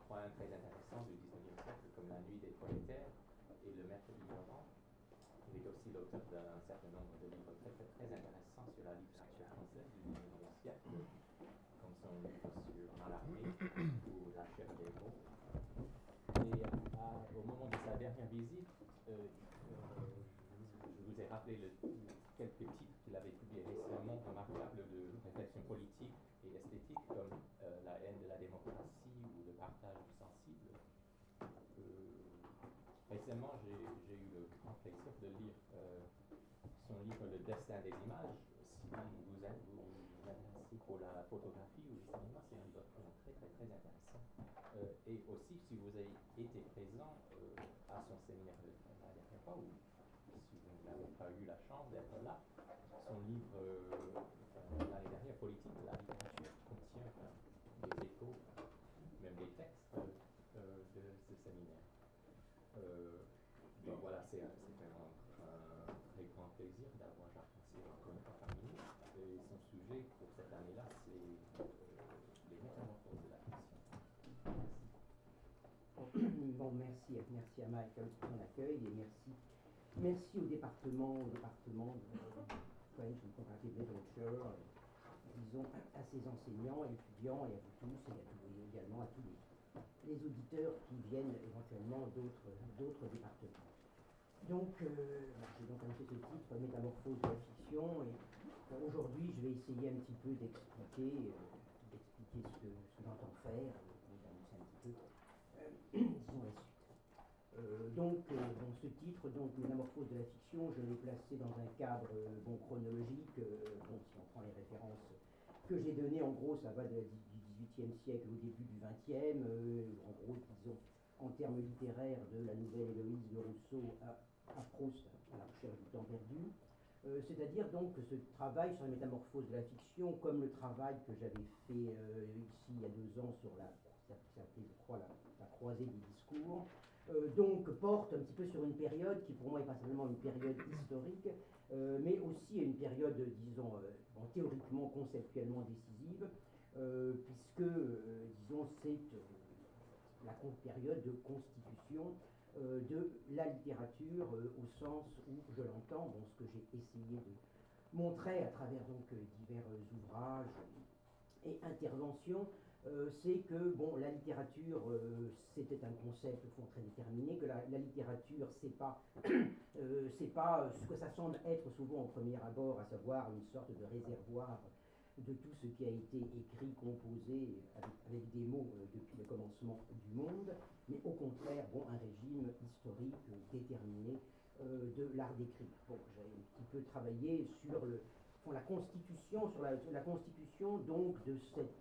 points très intéressants du XIXe siècle, comme La Nuit des prolétaires et Le Maître ignorant. Il est aussi l'auteur d'un certain nombre de livres très intéressants sur la littérature française du XIXe siècle, comme son livre sur Mallarmé ou La chair des mots. Et au moment de sa dernière visite, je vous ai rappelé quelques titres qu'il avait publiés récemment, remarquables de réflexion politique et esthétique, comme La haine de la démocratie ou Le partage du sensible. Récemment, j'ai eu le grand plaisir de lire son livre Le destin des images. Si vous vous intéressez pour la photographie ou le cinéma, c'est un livre très intéressant. Et aussi, si vous avez été présent à son séminaire la dernière fois, ou si vous n'avez pas eu la chance d'être là, son livre l'année dernière, Politique de la littérature, contient des échos, même des textes de ce séminaire. Donc voilà, c'est un très grand plaisir d'avoir Jacques Rancière encore une fois parmi nous. Et son sujet pour cette année-là, c'est les métamorphoses de la fiction. Merci. Bon, merci à Michael pour son accueil et merci au département de French and Comparative Literature, disons à ses enseignants, étudiants et à vous tous et également à tous les auditeurs qui viennent éventuellement d'autres départements. Donc, j'ai donc annoncé ce titre, Métamorphose de la fiction, et aujourd'hui je vais essayer un petit peu d'expliquer ce que j'entends faire, et d'annoncer un petit peu, disons, la suite. Donc, ce titre, donc, Métamorphose de la fiction, je l'ai placé dans un cadre chronologique. Si on prend les références que j'ai données, en gros, ça va du XVIIIe siècle au début du XXe. En gros, disons, en termes littéraires, de la nouvelle Héloïse de Rousseau à Proust, à la recherche du temps perdu. C'est-à-dire donc que ce travail sur la métamorphose de la fiction, comme le travail que j'avais fait ici il y a 2 ans sur la croisée des discours, donc porte un petit peu sur une période qui pour moi n'est pas simplement une période historique, mais aussi une période, disons, théoriquement, conceptuellement décisive, puisque, disons, c'est la période de constitution de la littérature au sens où je l'entends, ce que j'ai essayé de montrer à travers donc divers ouvrages et interventions, c'est que la littérature c'était un concept au fond très déterminé, que la littérature c'est pas ce que ça semble être souvent au premier abord, à savoir une sorte de réservoir de tout ce qui a été écrit, composé avec des mots depuis le commencement du monde, mais au contraire, un régime historique déterminé de l'art d'écrire. J'ai un petit peu travaillé sur la constitution, la constitution donc de cette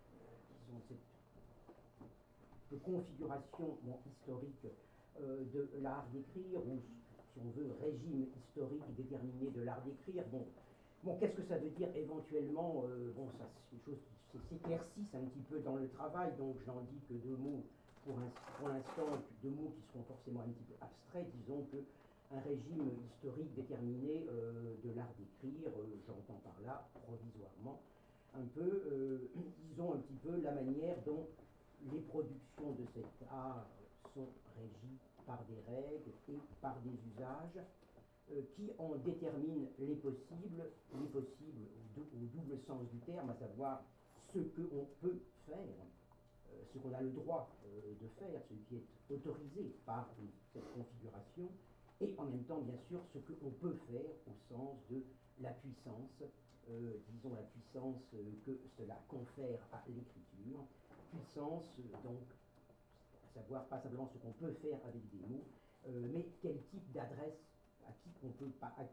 configuration historique de l'art d'écrire, ou si on veut, régime historique déterminé de l'art d'écrire. Qu'est-ce que ça veut dire éventuellement ça, c'est une chose qui s'éclaircissent un petit peu dans le travail, donc je n'en dis que 2 mots pour l'instant, 2 mots qui seront forcément un petit peu abstraits. Disons qu'un régime historique déterminé de l'art d'écrire, j'entends par là, provisoirement, un peu, disons un petit peu la manière dont les productions de cet art sont régies par des règles et par des usages qui en déterminent les possibles au double sens du terme, à savoir ce qu'on peut faire, ce qu'on a le droit de faire, ce qui est autorisé par cette configuration, et en même temps, bien sûr, ce qu'on peut faire au sens de la puissance, disons la puissance que cela confère à l'écriture, puissance donc, à savoir pas simplement ce qu'on peut faire avec des mots, mais quel type d'adresse à qui on peut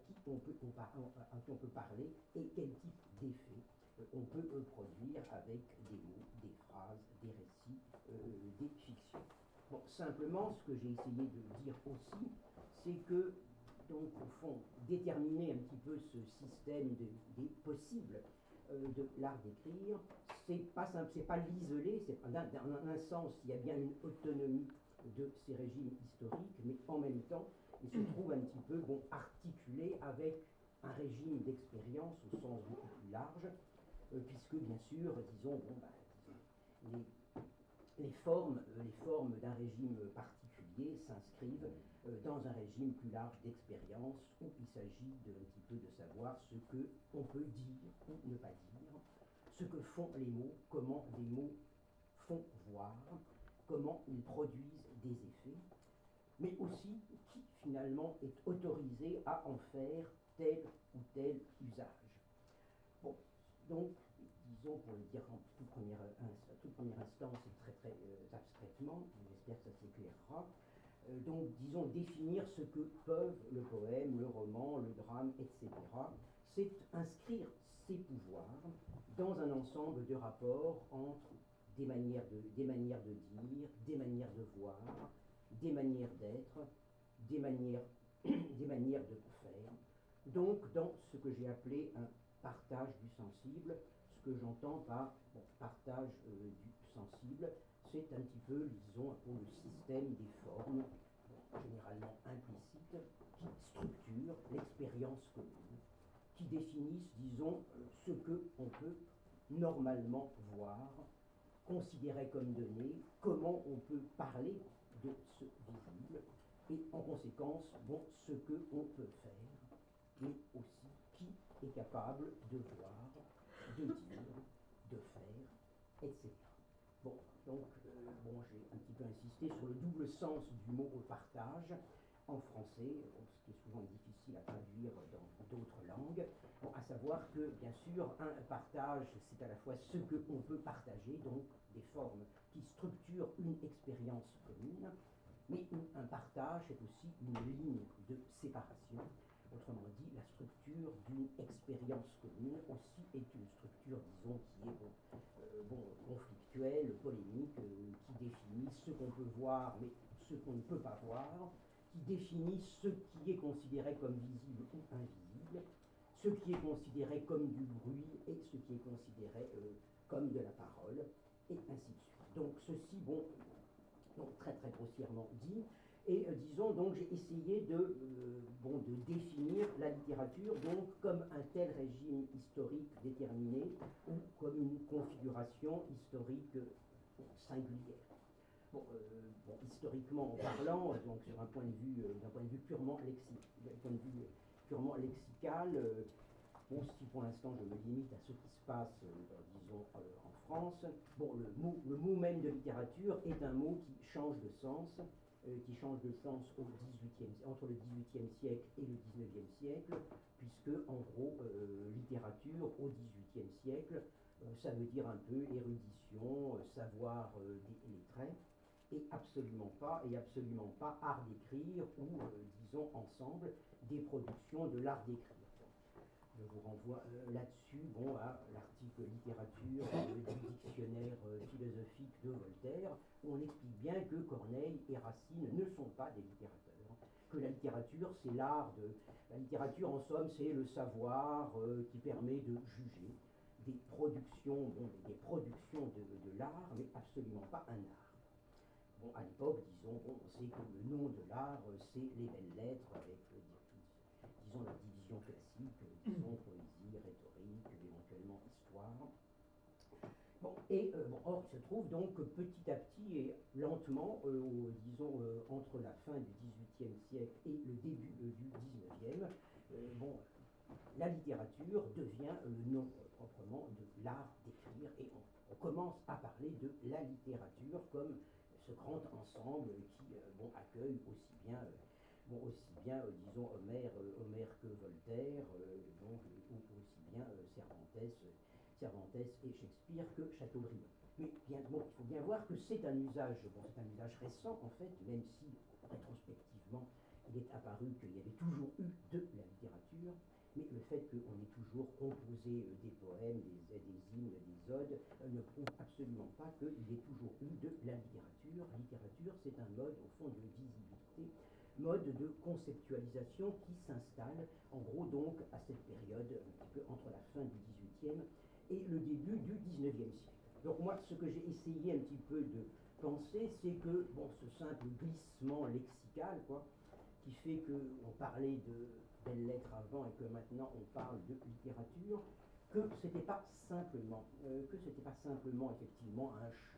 parler et quel type d'effet on peut produire avec des mots, des phrases, des récits, des fictions. Simplement, ce que j'ai essayé de dire aussi, c'est que, donc, au fond, déterminer un petit peu ce système des possibles de l'art d'écrire, c'est pas l'isoler, dans un sens, il y a bien une autonomie de ces régimes historiques, mais en même temps, il se trouve un petit peu articulé avec un régime d'expérience au sens beaucoup plus large, puisque bien sûr, disons, les les formes d'un régime particulier s'inscrivent dans un régime plus large d'expérience où il s'agit un petit peu de savoir ce que on peut dire ou ne pas dire, ce que font les mots, comment les mots font voir, comment ils produisent des effets, mais aussi qui finalement est autorisé à en faire tel ou tel usage. Bon, donc, disons, pour le dire en toute première instance et très abstraitement, j'espère que ça s'éclairera, donc disons définir ce que peuvent le poème, le roman, le drame, etc. C'est inscrire ces pouvoirs dans un ensemble de rapports entre des manières de dire, des manières de voir, des manières d'être, des manières de faire. Donc dans ce que j'ai appelé un partage du sensible, ce que j'entends par partage du sensible, c'est un petit peu, disons, pour le système des formes, généralement implicites, qui structurent l'expérience commune, qui définissent, disons, ce que on peut normalement voir, considérer comme donné, comment on peut parler de ce visible, et en conséquence, ce que on peut faire, mais aussi qui est capable de voir, de dire, de faire, etc. Bon, donc, j'ai un petit peu insisté sur le double sens du mot partage en français, ce qui est souvent difficile à traduire dans d'autres langues, à savoir que, bien sûr, un partage, c'est à la fois ce que on peut partager, donc des formes qui structurent une expérience commune, mais un partage est aussi une ligne de séparation. Autrement dit, la structure d'une expérience commune aussi est une structure, disons, qui est conflictuelle, polémique, qui définit ce qu'on peut voir, mais ce qu'on ne peut pas voir, qui définit ce qui est considéré comme visible ou invisible, ce qui est considéré comme du bruit et ce qui est considéré comme de la parole, et ainsi de suite. Donc ceci, donc très grossièrement dit, et disons donc j'ai essayé de définir la littérature donc comme un tel régime historique déterminé ou comme une configuration historique singulière. Historiquement parlant, donc sur un point de vue purement lexical, si pour l'instant je me limite à ce qui se passe, disons, en France, le mot même de littérature est un mot qui change de sens entre le XVIIIe siècle et le XIXe siècle, puisque en gros, littérature au XVIIIe siècle, ça veut dire un peu érudition, savoir des lettrés, et absolument pas art d'écrire ou, disons ensemble, des productions de l'art d'écrire. Je vous renvoie là-dessus à l'article littérature du dictionnaire philosophique de Voltaire, où on explique bien que Corneille et Racine ne sont pas des littérateurs, que la littérature c'est l'art de... La littérature en somme c'est le savoir qui permet de juger des productions, de l'art, mais absolument pas un art. À l'époque, disons, on sait que le nom de l'art c'est les belles lettres avec, disons, la division classique, disons, poésie, rhétorique, éventuellement histoire. Or, il se trouve donc que petit à petit et lentement, disons, entre la fin du XVIIIe siècle et le début du XIXe, la littérature devient le nom proprement de l'art d'écrire, et on commence à parler de la littérature comme ce grand ensemble qui accueille aussi bien, disons, Homère que Voltaire, aussi bien Cervantes et Shakespeare que Chateaubriand. Mais il faut bien voir que c'est un usage récent en fait, même si rétrospectivement il est apparu qu'il y avait toujours eu de la littérature, mais le fait qu'on ait toujours composé des poèmes, des hymnes, des odes, ne prouve absolument pas qu'il y ait toujours eu de la littérature. La littérature, c'est un mode, au fond, de visibilité, mode de conceptualisation qui s'installe, en gros, donc, à cette période, un petit peu entre la fin du XVIIIe et le début du XIXe siècle. Donc moi, ce que j'ai essayé un petit peu de penser, c'est que, ce simple glissement lexical, qui fait qu'on parlait de belles lettres avant et que maintenant on parle de littérature, que c'était pas simplement effectivement un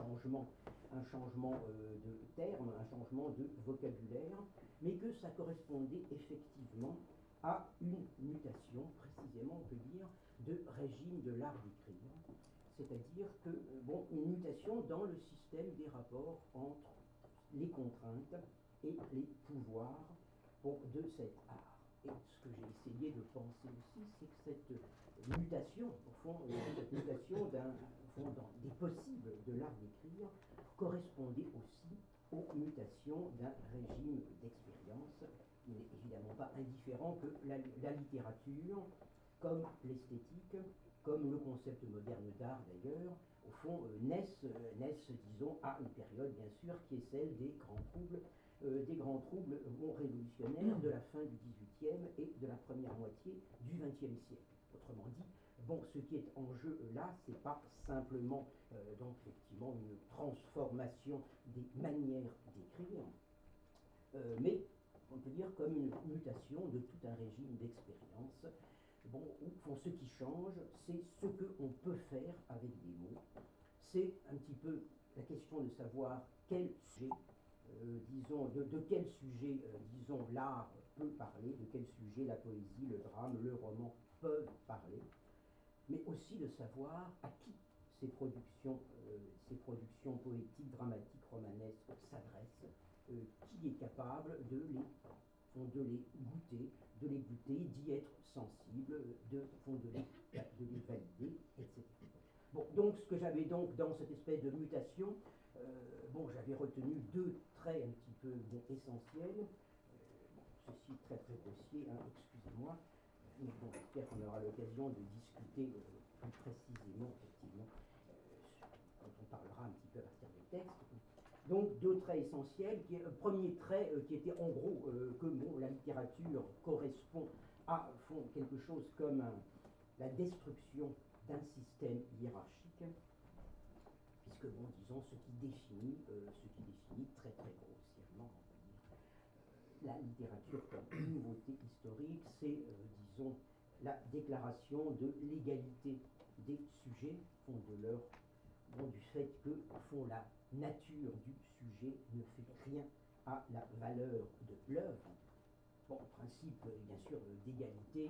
un changement de terme, un changement de vocabulaire, mais que ça correspondait effectivement à une mutation, précisément, on peut dire, de régime de l'art d'écrire. C'est-à-dire que, bon, une mutation dans le système des rapports entre les contraintes et les pouvoirs, bon, de cet art. Et ce que j'ai essayé de penser aussi, c'est que cette mutation, au fond, cette mutation des possibles de l'art d'écrire, correspondait aussi aux mutations d'un régime d'expérience. Il n'est évidemment pas indifférent que la littérature, comme l'esthétique, comme le concept moderne d'art d'ailleurs, au fond, naissent, disons, à une période, bien sûr, qui est celle des grands troubles révolutionnaires de la fin du XVIIIe et de la première moitié du XXe siècle. Autrement dit, bon, ce qui est en jeu là, c'est pas simplement, donc effectivement, une transformation des manières d'écrire, mais on peut dire comme une mutation de tout un régime d'expérience. Bon, au fond, ce qui change, c'est ce qu'on peut faire avec des mots. C'est un petit peu la question de savoir quel sujet, disons, de quel sujet, disons, l'art peut parler, de quel sujet la poésie, le drame, le roman peuvent parler, mais aussi de savoir à qui ces productions poétiques, dramatiques, romanesques s'adressent, qui est capable de les goûter, d'y être sensible, de les valider, etc. Bon, donc ce que j'avais donc dans cette espèce de mutation, bon, j'avais retenu deux traits un petit peu essentiels. Ceci est très très grossier, hein, excusez-moi. Mais bon, j'espère qu'on aura l'occasion de discuter plus précisément, effectivement, quand on parlera un petit peu à partir des textes. Donc deux traits essentiels. Premier trait qui était en gros que bon, la littérature correspond à quelque chose comme la destruction d'un système hiérarchique, puisque bon, disons, ce qui définit très très grossièrement, on peut dire, la littérature comme nouveauté historique, c'est, disons, la déclaration de l'égalité des sujets, du fait que, au fond, la nature du sujet ne fait rien à la valeur de l'œuvre. Bon, principe, bien sûr, d'égalité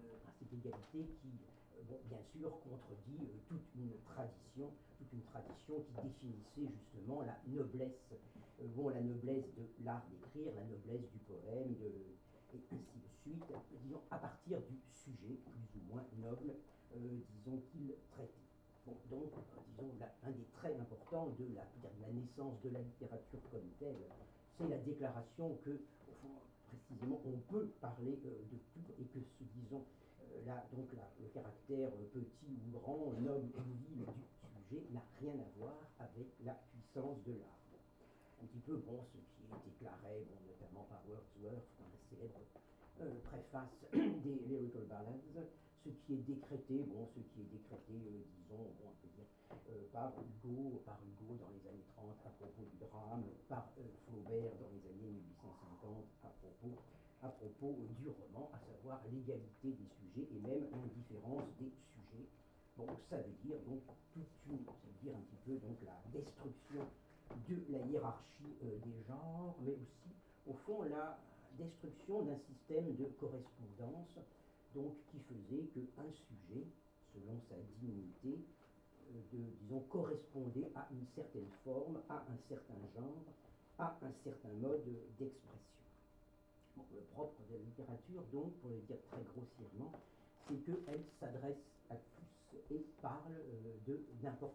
qui, bon, bien sûr, contredit toute une tradition qui définissait justement la noblesse, la noblesse de l'art d'écrire, la noblesse du poème, et ainsi de suite, disons, à partir du sujet plus ou moins noble, disons, qu'il traitait. Bon, donc, disons, un des traits importants de la naissance de la littérature comme telle, c'est la déclaration que, au fond, précisément, on peut parler de tout et que, disons, le caractère petit ou grand, noble ou vil du sujet n'a rien à voir avec la puissance de l'art. Un petit peu, bon, ce qui est déclaré, bon, notamment par Wordsworth dans la célèbre préface des Lyrical Ballads, ce qui est décrété, disons, bon, on peut dire, par Hugo dans les années 30 à propos du drame, par Flaubert dans les années 1850 à propos du roman, à savoir l'égalité des sujets et même l'indifférence des sujets. Bon, ça veut dire donc un petit peu donc la destruction de la hiérarchie des genres, mais aussi au fond la destruction d'un système de correspondance, donc qui faisait qu'un sujet, selon sa dignité, disons, correspondait à une certaine forme, à un certain genre, à un certain mode d'expression. Bon, le propre de la littérature, donc, pour le dire très grossièrement, c'est qu'elle s'adresse à tous et parle de n'importe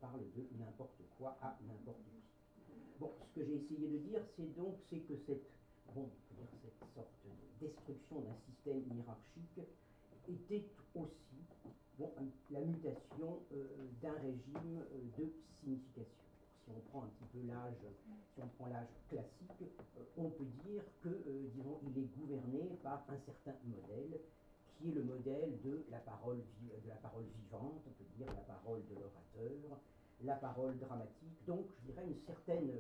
quoi à n'importe qui. Bon, ce que j'ai essayé de dire, c'est que cette sorte de destruction d'un système hiérarchique était aussi la mutation d'un régime de signification. Si on prend un petit peu l'âge classique, on peut dire que, disons, il est gouverné par un certain modèle, qui est le modèle de la parole vivante, on peut dire la parole de l'orateur, la parole dramatique, donc je dirais une certaine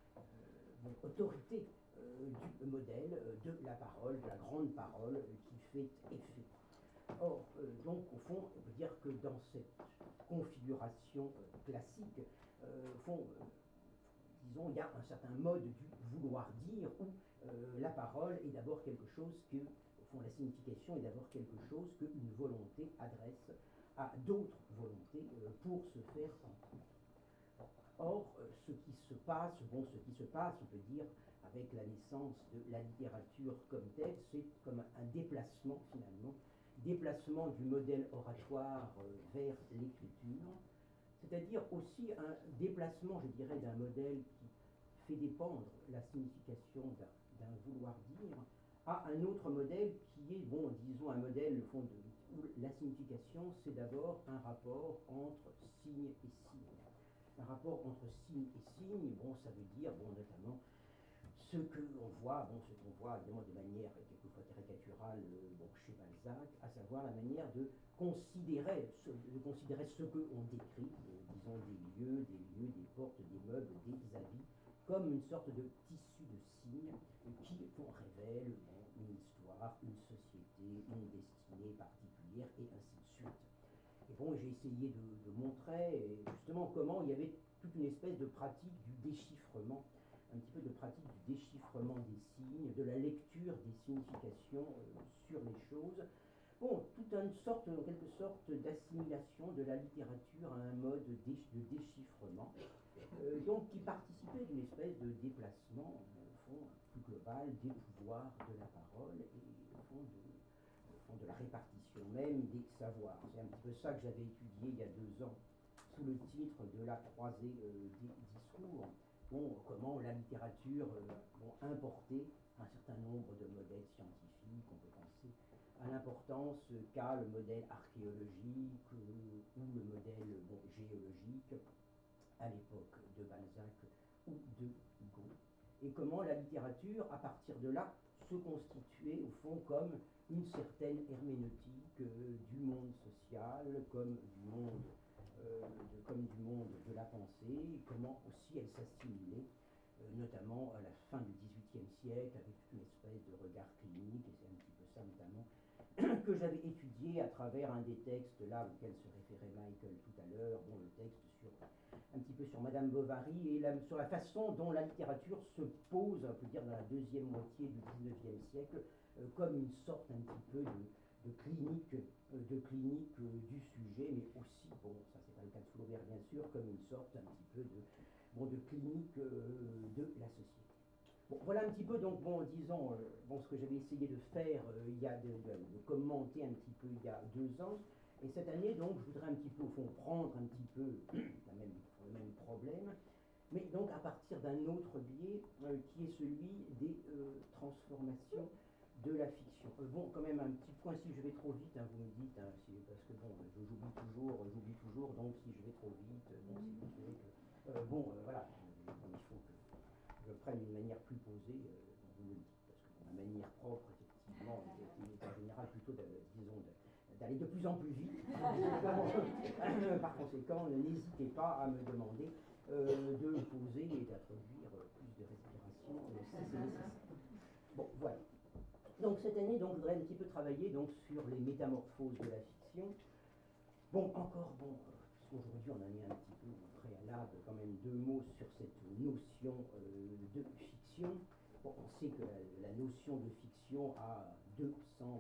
autorité du modèle de la parole, de la grande parole qui fait effet. Or, donc, au fond, on peut dire que dans cette configuration classique, fond, disons, il y a un certain mode du vouloir dire où la parole est d'abord quelque chose que, au fond, la signification est d'abord quelque chose qu'une volonté adresse à d'autres volontés pour se faire entendre. Or, ce qui se passe, on peut dire, avec la naissance de la littérature comme telle, c'est comme un déplacement, finalement, déplacement du modèle oratoire vers l'écriture, c'est-à-dire aussi un déplacement, je dirais, d'un modèle qui fait dépendre la signification d'un vouloir dire à un autre modèle qui est, bon, disons, un modèle au fond où la signification, c'est d'abord un rapport entre signe et signe. Un rapport entre signe et signe, bon, ça veut dire, bon, notamment, ce qu'on voit évidemment de manière quelquefois caricaturale bon, chez Balzac, à savoir la manière de considérer ce qu'on décrit, disons des portes, des meubles, des habits, comme une sorte de tissu de signes qui révèlent une histoire, une société, une destinée particulière, et ainsi de suite. Et bon, j'ai essayé de montrer justement comment il y avait toute une espèce de pratique du déchiffrement, un petit peu de pratique du déchiffrement des signes, de la lecture des significations sur les choses. Bon, toute une sorte, en quelque sorte, d'assimilation de la littérature à un mode de déchiffrement, donc qui participait d'une espèce de déplacement, au fond, plus global des pouvoirs de la parole et au fond de la répartition même des savoirs. C'est un petit peu ça que j'avais étudié il y a 2 ans sous le titre de la croisée des discours. Bon, comment la littérature importait un certain nombre de modèles scientifiques. On peut penser à l'importance qu'a le modèle archéologique ou le modèle géologique à l'époque de Balzac ou de Hugo, et comment la littérature, à partir de là, se constituait au fond comme une certaine herméneutique du monde social, comme du monde de la pensée, comment aussi elle s'assimilait, notamment à la fin du XVIIIe siècle, avec une espèce de regard clinique, et c'est un petit peu ça notamment que j'avais étudié à travers un des textes là auquel se référait Michael tout à l'heure, bon, le texte un petit peu sur Madame Bovary et sur la façon dont la littérature se pose, on peut dire, dans la deuxième moitié du XIXe siècle, comme une sorte un petit peu de clinique du sujet, mais aussi, bon, ça c'est pas le cas de Flaubert bien sûr, comme une sorte un petit peu de clinique de la société. Bon, voilà un petit peu, donc, bon, disons, ce que j'avais essayé de faire, il y a de commenter un petit peu il y a 2 ans, et cette année, donc, je voudrais un petit peu, au fond, prendre un petit peu le même problème, mais donc à partir d'un autre biais, qui est celui des transformations de la fiction. Bon, quand même, un petit point, si je vais trop vite, hein, vous me dites, hein, parce que, bon, j'oublie toujours, donc si je vais trop vite, bon, c'est vous savez que, voilà, il faut que je prenne une manière plus posée, vous me le dites, parce que ma manière propre, effectivement, est en général plutôt, disons, d'aller de plus en plus vite. Par conséquent, n'hésitez pas à me demander de poser et d'introduire plus de respiration si c'est nécessaire. Bon, voilà. Donc cette année, donc, je voudrais un petit peu travailler donc, sur les métamorphoses de la fiction. Bon, encore, puisqu'aujourd'hui on en est un petit peu au préalable, quand même 2 mots sur cette notion de fiction. Bon, on sait que la notion de fiction a 2 sens,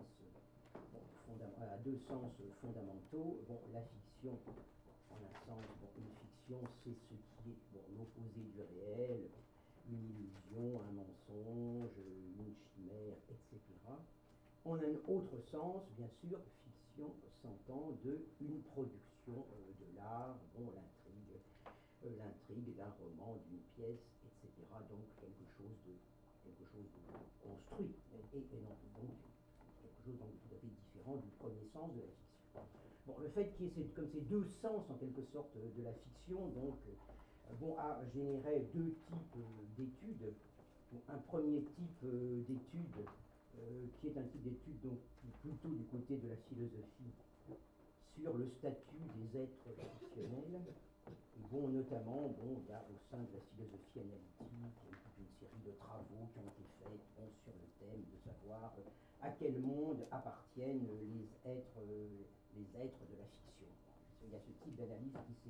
fondamentaux. Bon, la fiction, en un sens, une fiction, c'est ce qui est l'opposé du réel, une illusion, un mensonge, une chimère, etc. En un autre sens, bien sûr, fiction s'entend d'une production de l'art, l'intrigue d'un roman, d'une pièce, etc. Donc quelque chose de construit, et non donc quelque chose de tout à fait différent du premier sens de la fiction. Bon, le fait qu'il y ait comme ces 2 sens en quelque sorte de la fiction, donc a généré 2 types d'études. Bon, un premier type d'étude qui est un type d'étude donc plutôt du côté de la philosophie sur le statut des êtres fictionnels. Bon, notamment, il y a au sein de la philosophie analytique, il y a eu toute une série de travaux qui ont été faits sur le thème de savoir à quel monde appartiennent les êtres de la fiction. Il y a ce type d'analyse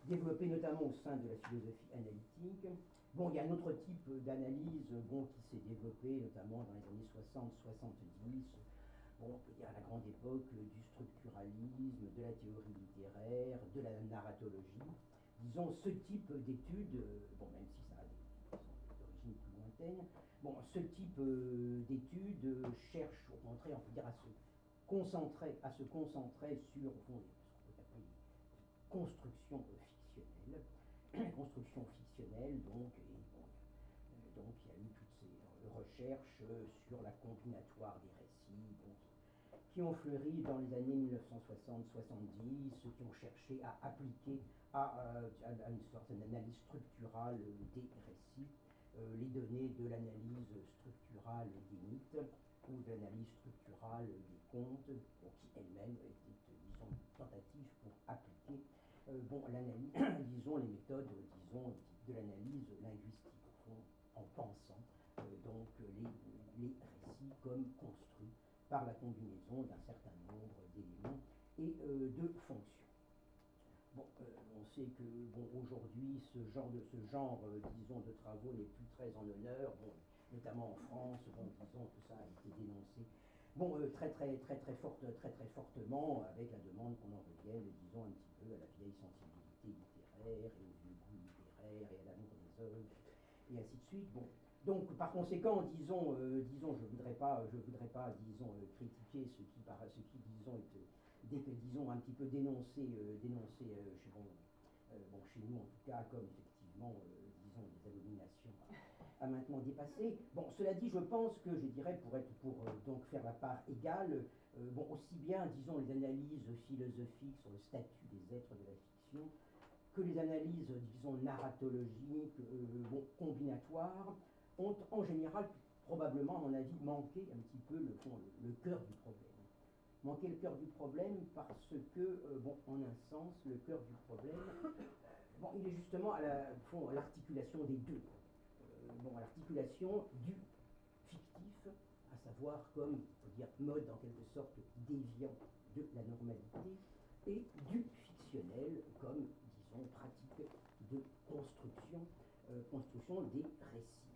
développé notamment au sein de la philosophie analytique. Bon, il y a un autre type d'analyse bon, qui s'est développé notamment dans les années 60-70. Bon, on peut dire à la grande époque du structuralisme, de la théorie littéraire, de la narratologie. Disons, ce type d'études, bon, même si ça a des origines plus lointaines, bon, ce type d'études cherche au contraire, on peut dire, à se concentrer sur, au fond, ce qu'on peut appeler construction fictionnelle. Construction fictionnelle, donc, et bon, donc il y a eu toutes ces recherches sur la combinatoire des récits, bon, qui ont fleuri dans les années 1960-70, qui ont cherché à appliquer à une sorte d'analyse structurale des récits les données de l'analyse structurale des mythes ou de l'analyse structurale des contes, bon, qui elle-même était, disons, une tentative pour appliquer bon, l'analyse, disons, les méthodes, disons, de l'analyse linguistique, au fond, en pensant donc les récits comme construits par la combinaison d'un certain nombre d'éléments et de fonctions. Bon, on sait que bon, aujourd'hui, ce genre, disons, de travaux n'est plus très en honneur, bon, notamment en France, bon, disons, tout ça a été dénoncé. Bon, très fortement, avec la demande qu'on en revienne, disons, un petit peu à la vieille sensibilité littéraire et au vieux goût littéraire et à l'amour des œuvres, et ainsi de suite. Bon, donc, par conséquent, disons, je voudrais pas, disons, critiquer ce qui, disons, disons, un petit peu dénoncé chez nous, en tout cas, comme effectivement, disons, des abominations à maintenant dépassé. Bon, cela dit, je pense que, je dirais, pour donc faire la part égale, bon, aussi bien, disons, les analyses philosophiques sur le statut des êtres de la fiction, que les analyses, disons, narratologiques, bon, combinatoires, ont en général, probablement, à mon avis, manqué un petit peu le cœur du problème. Manquer le cœur du problème parce que, bon, en un sens, le cœur du problème, bon, il est justement à l'articulation des deux. Bon, à l'articulation du fictif, à savoir comme, on peut dire, mode en quelque sorte déviant de la normalité, et du fictionnel comme, disons, pratique de construction des récits.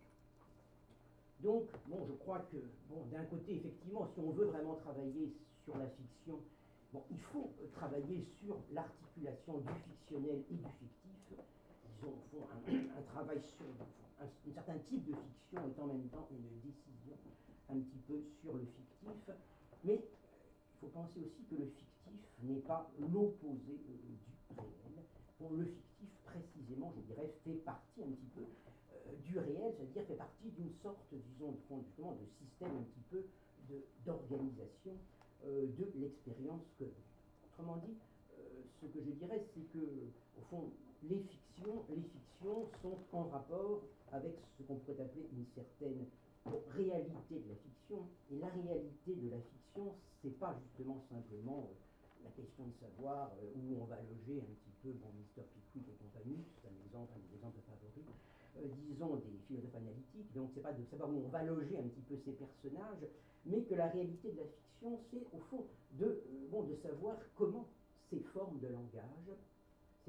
Donc, bon, je crois que, bon, d'un côté, effectivement, si on veut vraiment travailler sur la fiction, bon, il faut travailler sur l'articulation du fictionnel et du fictif. Disons, au fond, un travail sur un certain type de fiction est en même temps une décision un petit peu sur le fictif. Mais il faut penser aussi que le fictif n'est pas l'opposé du réel. Bon, le fictif, précisément, je dirais, fait partie un petit peu du réel, c'est-à-dire fait partie d'une sorte, disons, justement, de système un petit peu d'organisation de l'expérience commune. Autrement dit, ce que je dirais, c'est que, au fond, les fictions sont en rapport avec ce qu'on pourrait appeler une certaine réalité de la fiction. Et la réalité de la fiction, c'est pas justement simplement la question de savoir où on va loger un petit peu, bon, Mr. Pickwick et compagnie, c'est un des exemples favoris, disons, des philosophes analytiques. Donc, c'est pas de savoir où on va loger un petit peu ces personnages, mais que la réalité de la fiction, c'est au fond de savoir comment ces formes de langage, ces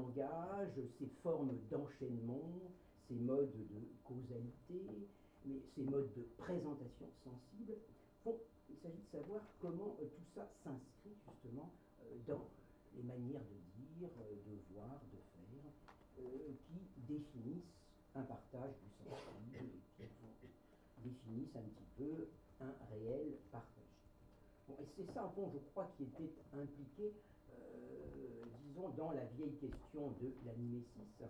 formes d'enchaînement, ces modes de causalité, mais ces modes de présentation sensible, il s'agit de savoir comment tout ça s'inscrit justement dans les manières de dire, de voir, de faire, qui définissent un partage du sensible et qui définissent un petit peu un réel partagé. Bon, et c'est ça, au fond, je crois, qui était impliqué, disons, dans la vieille question de la mimésis.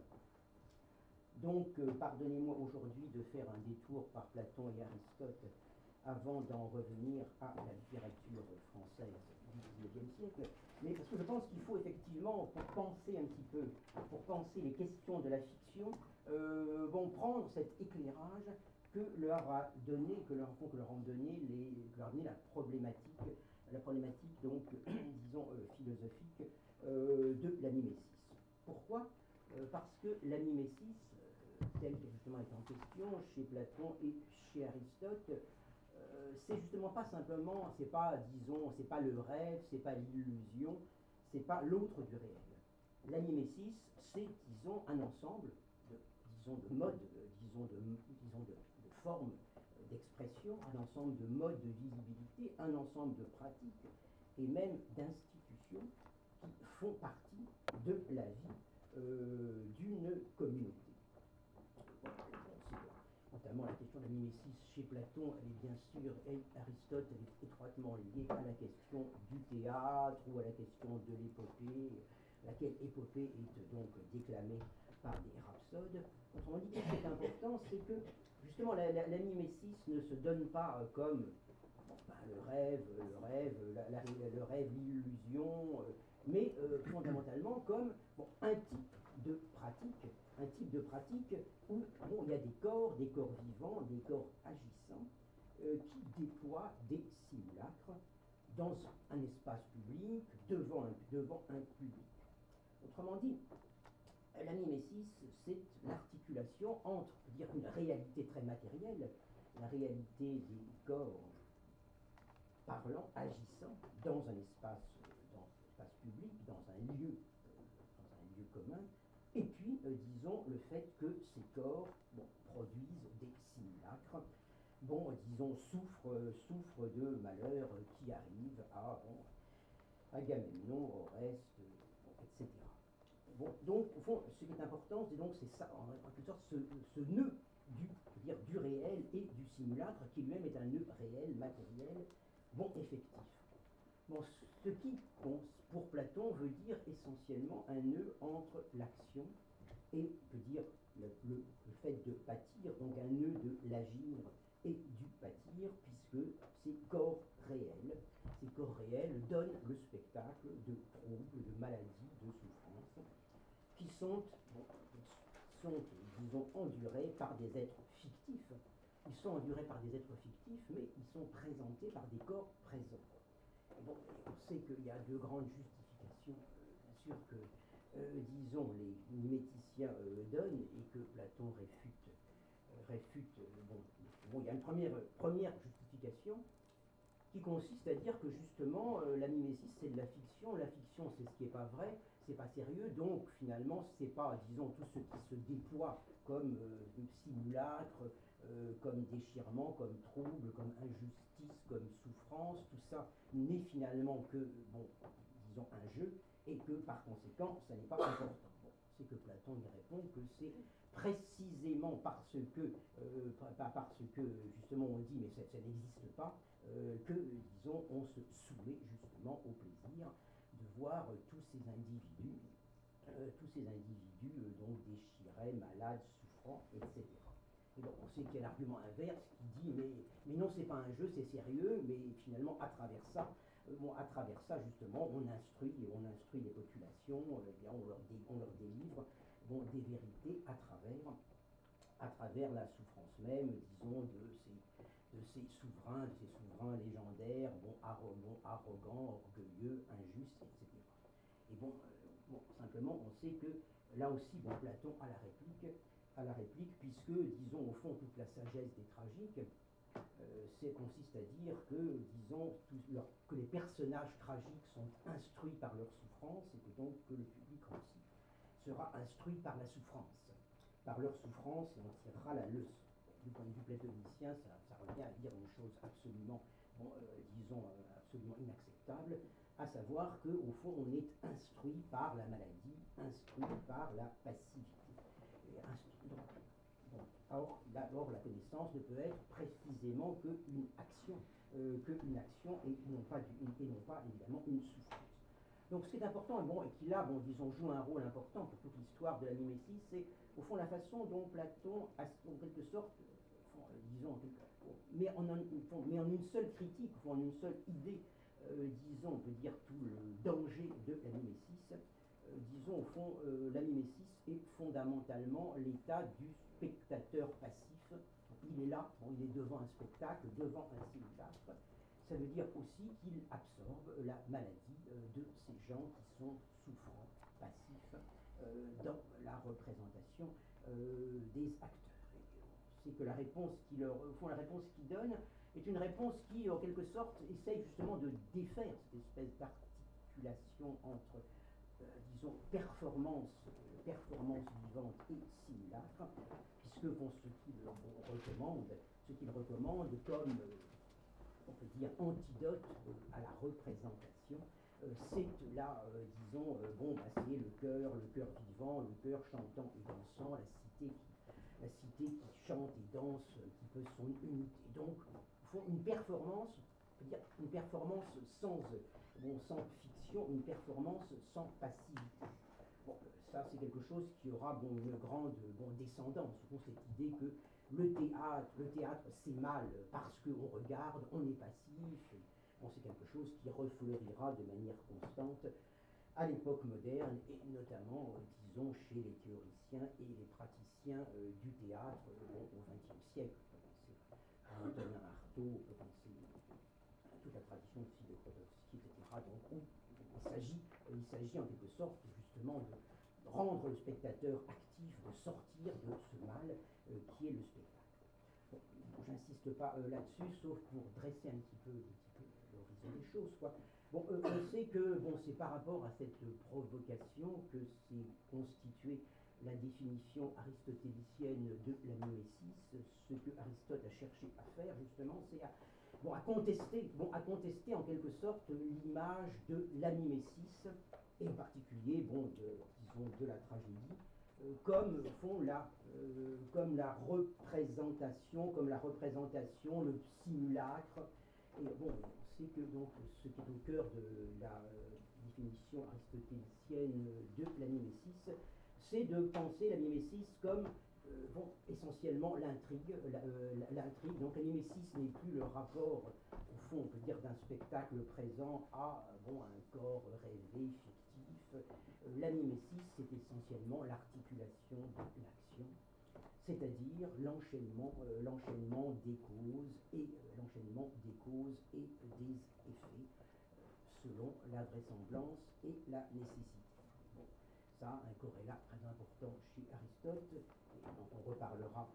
Donc, pardonnez-moi aujourd'hui de faire un détour par Platon et Aristote avant d'en revenir à la littérature française du XIXe siècle, mais parce que je pense qu'il faut effectivement, pour penser un petit peu, pour penser les questions de la fiction, bon, prendre cet éclairage que leur a donné, que leur ont donné la problématique donc, disons, philosophique de la mimésis. Pourquoi parce que la mimésis, telle qu'elle justement est en question chez Platon et chez Aristote, c'est justement pas simplement, c'est pas, disons, c'est pas le rêve, c'est pas l'illusion, c'est pas l'autre du réel. la mimésis, c'est, disons, un ensemble de modes, de formes d'expression, un ensemble de modes de visibilité, un ensemble de pratiques et même d'institutions qui font partie de la vie d'une communauté. Notamment la question de la mimésis chez Platon, elle est bien sûr, et Aristote, elle est étroitement liée à la question du théâtre ou à la question de l'épopée, laquelle épopée est donc déclamée par des rhapsodes. Autrement dit, ce qui est important, c'est que justement la mimésis ne se donne pas comme le rêve, l'illusion, mais fondamentalement comme un type de pratique où il y a des corps vivants, des corps agissants, qui déploient des simulacres dans un espace public, devant un public. Autrement dit, la mimésis, c'est l'articulation entre, une réalité très matérielle, la réalité des corps parlant, agissant dans un espace public, dans un lieu commun, et puis, disons, le fait que ces corps produisent des simulacres, souffrent de malheurs qui arrivent à Agamemnon, Oreste, etc. Donc, au fond, ce qui est important, c'est ça, en quelque sorte, ce nœud du réel et du simulacre, qui lui-même est un nœud réel, matériel, effectif. Ce qui, pour Platon, veut dire essentiellement un nœud entre l'action et, le fait de bâtir, donc un nœud de l'agir et du bâtir, puisque ces corps réels donnent le spectacle de troubles, de maladies, de souffrances, qui sont disons, endurés par des êtres fictifs. Ils sont endurés par des êtres fictifs, mais ils sont présentés par des corps présents. On sait qu'il y a de grandes justifications, bien sûr, que, disons, les miméticiens donnent et que Platon réfute. Il y a une première justification qui consiste à dire que justement la mimésis c'est de la fiction c'est ce qui n'est pas vrai, c'est pas sérieux, donc finalement c'est pas, disons, tout ce qui se déploie comme simulacre, comme déchirement, comme trouble, comme injustice, comme souffrance, tout ça n'est finalement que, disons, un jeu, et que par conséquent ça n'est pas important. C'est que Platon y répond que c'est précisément parce que justement on dit mais ça n'existe pas, que, disons, on se soumet justement au plaisir de voir tous ces individus donc déchirés, malades, souffrants, etc. Et donc on sait qu'il y a l'argument inverse qui dit mais non, c'est pas un jeu, c'est sérieux, mais finalement à travers ça justement on instruit les populations, on leur délivre des vérités à travers la souffrance même, disons, de ces souverains légendaires, arrogants, orgueilleux, injustes, etc. Et simplement, on sait que là aussi, Platon a la réplique, puisque, disons, au fond, toute la sagesse des tragiques consiste à dire que, disons, que les personnages tragiques sont instruits par leur souffrance, et que donc que le public aussi sera instruit par la souffrance, par leur souffrance, et on tirera la leçon. Du point de vue platonicien, ça revient à dire une chose absolument, absolument inacceptable, à savoir qu'au fond, on est instruit par la maladie, instruit par la passivité. Or, la connaissance ne peut être précisément qu'une action, et non pas évidemment une souffrance. Donc ce qui est important, et qui là, disons, joue un rôle important pour toute l'histoire de la mimésis, c'est au fond la façon dont Platon, en quelque sorte, disons, mais en une seule critique, en une seule idée, disons, on peut dire tout le danger de la mimésis, disons, au fond, la mimésis est fondamentalement l'état du spectateur passif. Il est là, il est devant un spectacle, devant un simulacre. Ça veut dire aussi qu'il absorbe la maladie de ces gens qui sont souffrants, passifs, dans la représentation des acteurs. C'est que la réponse qu'il donne est une réponse qui, en quelque sorte, essaye justement de défaire cette espèce d'articulation entre disons, performance vivante et simulacre, puisque bon, ce qu'il recommande comme, on peut dire, antidote à la représentation, c'est là, disons, bon, bah, c'est le cœur vivant, le cœur chantant et dansant, la cité qui chante et danse, qui peut son unité. Donc, il faut une performance, on peut dire une performance sans, bon, sans fiction, une performance sans passivité. Bon, ça c'est quelque chose qui aura bon, une grande bon, descendance, cette idée que le théâtre c'est mal parce qu'on regarde, on est passif. Bon, c'est quelque chose qui refleurira de manière constante à l'époque moderne et notamment, disons, chez les théoriciens et les praticiens du théâtre bon, au XXe siècle. On peut penser à Antonin Artaud, on peut penser à toute la tradition aussi de Krodowski, etc. Donc il s'agit en quelque sorte justement de rendre le spectateur actif, de sortir de ce mal qui est le spectacle. Bon, j'insiste pas là-dessus, sauf pour dresser un petit peu l'horizon des choses, quoi. Bon, on sait que bon, c'est par rapport à cette provocation que s'est constituée la définition aristotélicienne de la mimésis. Ce que Aristote a cherché à faire, justement, c'est à contester en quelque sorte l'image de la mimésis, et en particulier, bon, disons, de la tragédie, comme la représentation, le simulacre. Et bon, on sait que donc ce qui est au cœur de la définition aristotélicienne de la mimésis, c'est de penser la mimésis comme bon, essentiellement l'intrigue. Donc la mimésis n'est plus le rapport, au fond, on peut dire, d'un spectacle présent à bon, un corps rêvé, fictif. La mimésis, c'est essentiellement l'articulation de l'action, c'est-à-dire l'enchaînement des causes et des effets selon la vraisemblance et la nécessité. Bon, ça, un corrélat très important chez Aristote, et dont on reparlera,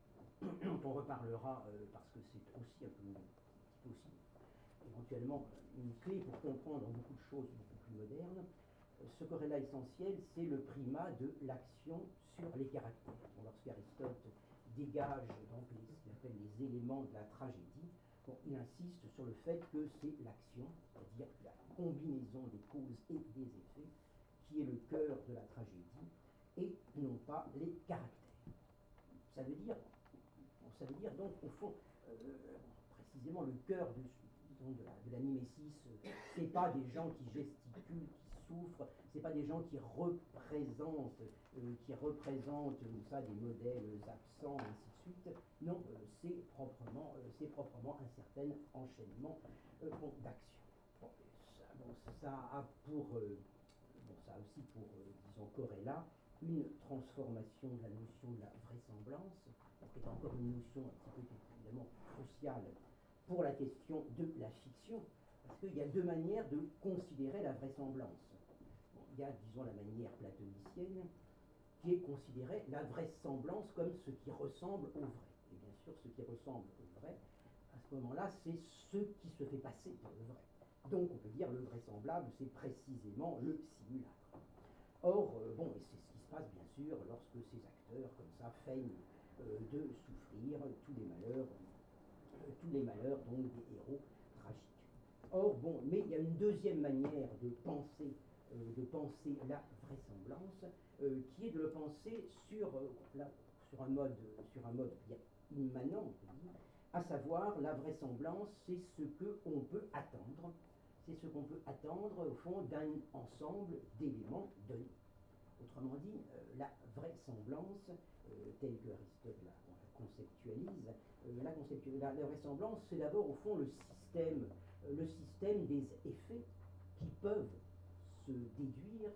parce que c'est aussi un peu aussi éventuellement une clé pour comprendre beaucoup de choses beaucoup plus modernes. Ce corrélat essentiel, c'est le primat de l'action sur les caractères. Bon, lorsqu'Aristote dégage donc ce qu'il appelle les éléments de la tragédie, bon, il insiste sur le fait que c'est l'action, c'est-à-dire la combinaison des causes et des effets, qui est le cœur de la tragédie, et non pas les caractères. Ça veut dire donc, au fond, précisément le cœur de la mimésis, c'est pas des gens qui gesticulent, qui souffrent, c'est pas des gens qui représentent ça, des modèles absents, ainsi de suite. Non, c'est proprement un certain enchaînement d'action. Bon, ça a aussi pour, disons, corrélat, une transformation de la notion de la vraisemblance, qui est encore une notion un petit peu évidemment cruciale pour la question de la fiction, parce qu'il y a deux manières de considérer la vraisemblance. Bon, il y a, disons, la manière platonicienne, qui est considérer la vraisemblance comme ce qui ressemble au vrai. Et bien sûr, ce qui ressemble au vrai, à ce moment-là, c'est ce qui se fait passer pour le vrai. Donc, on peut dire le vraisemblable, c'est précisément le simulacre. Or, bon, et c'est ce qui se passe, bien sûr, lorsque ces acteurs, comme ça, feignent de souffrir tous les malheurs donc des héros tragiques. Or, bon, mais il y a une deuxième manière de penser la vraisemblance, qui est de le penser sur un mode bien immanent, on peut dire, à savoir la vraisemblance, c'est ce qu'on peut attendre. C'est ce qu'on peut attendre, au fond, d'un ensemble d'éléments donnés. Autrement dit, la vraisemblance, telle que Aristote la conceptualise, la vraisemblance, c'est d'abord, au fond, le système des effets qui peuvent se déduire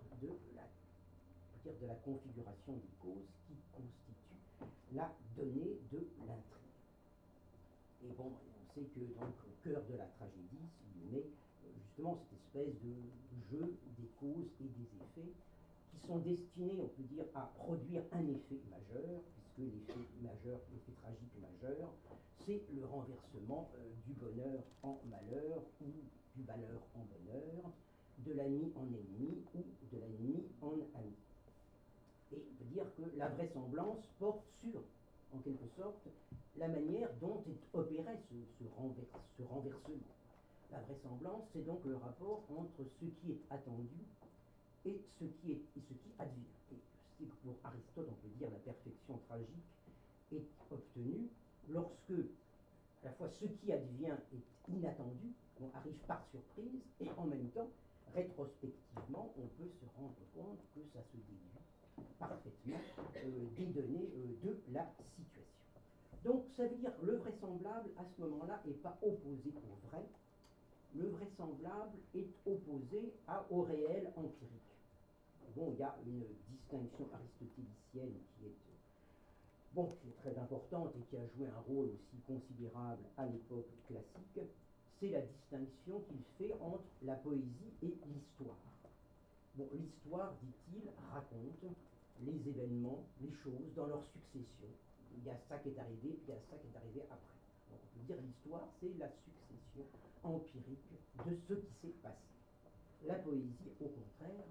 de la configuration des causes qui constituent la donnée de l'intrigue. Et bon, on sait que donc au cœur de la tragédie, il met justement cette espèce de jeu des causes et des effets qui sont destinés, on peut dire, à produire un effet majeur, puisque l'effet tragique majeur, c'est le renversement du bonheur en malheur ou du malheur en bonheur. de l'ami en ennemi ou de l'ennemi en ami. Et on peut dire que la vraisemblance porte sur, en quelque sorte, la manière dont est opéré ce renversement. La vraisemblance, c'est donc le rapport entre ce qui est attendu et ce qui advient. Et c'est que pour Aristote, on peut dire la perfection tragique est obtenue lorsque à la fois ce qui advient est inattendu, on arrive par surprise, et en même temps, rétrospectivement, on peut se rendre compte que ça se déduit parfaitement des données de la situation. Donc ça veut dire le vraisemblable à ce moment-là n'est pas opposé au vrai, le vraisemblable est opposé au réel empirique. Bon, il y a une distinction aristotélicienne qui est très importante et qui a joué un rôle aussi considérable à l'époque classique, c'est la distinction qu'il fait entre la poésie et l'histoire. Bon, l'histoire, dit-il, raconte les événements, les choses dans leur succession. Il y a ça qui est arrivé, puis il y a ça qui est arrivé après. Donc on peut dire l'histoire, c'est la succession empirique de ce qui s'est passé. La poésie, au contraire,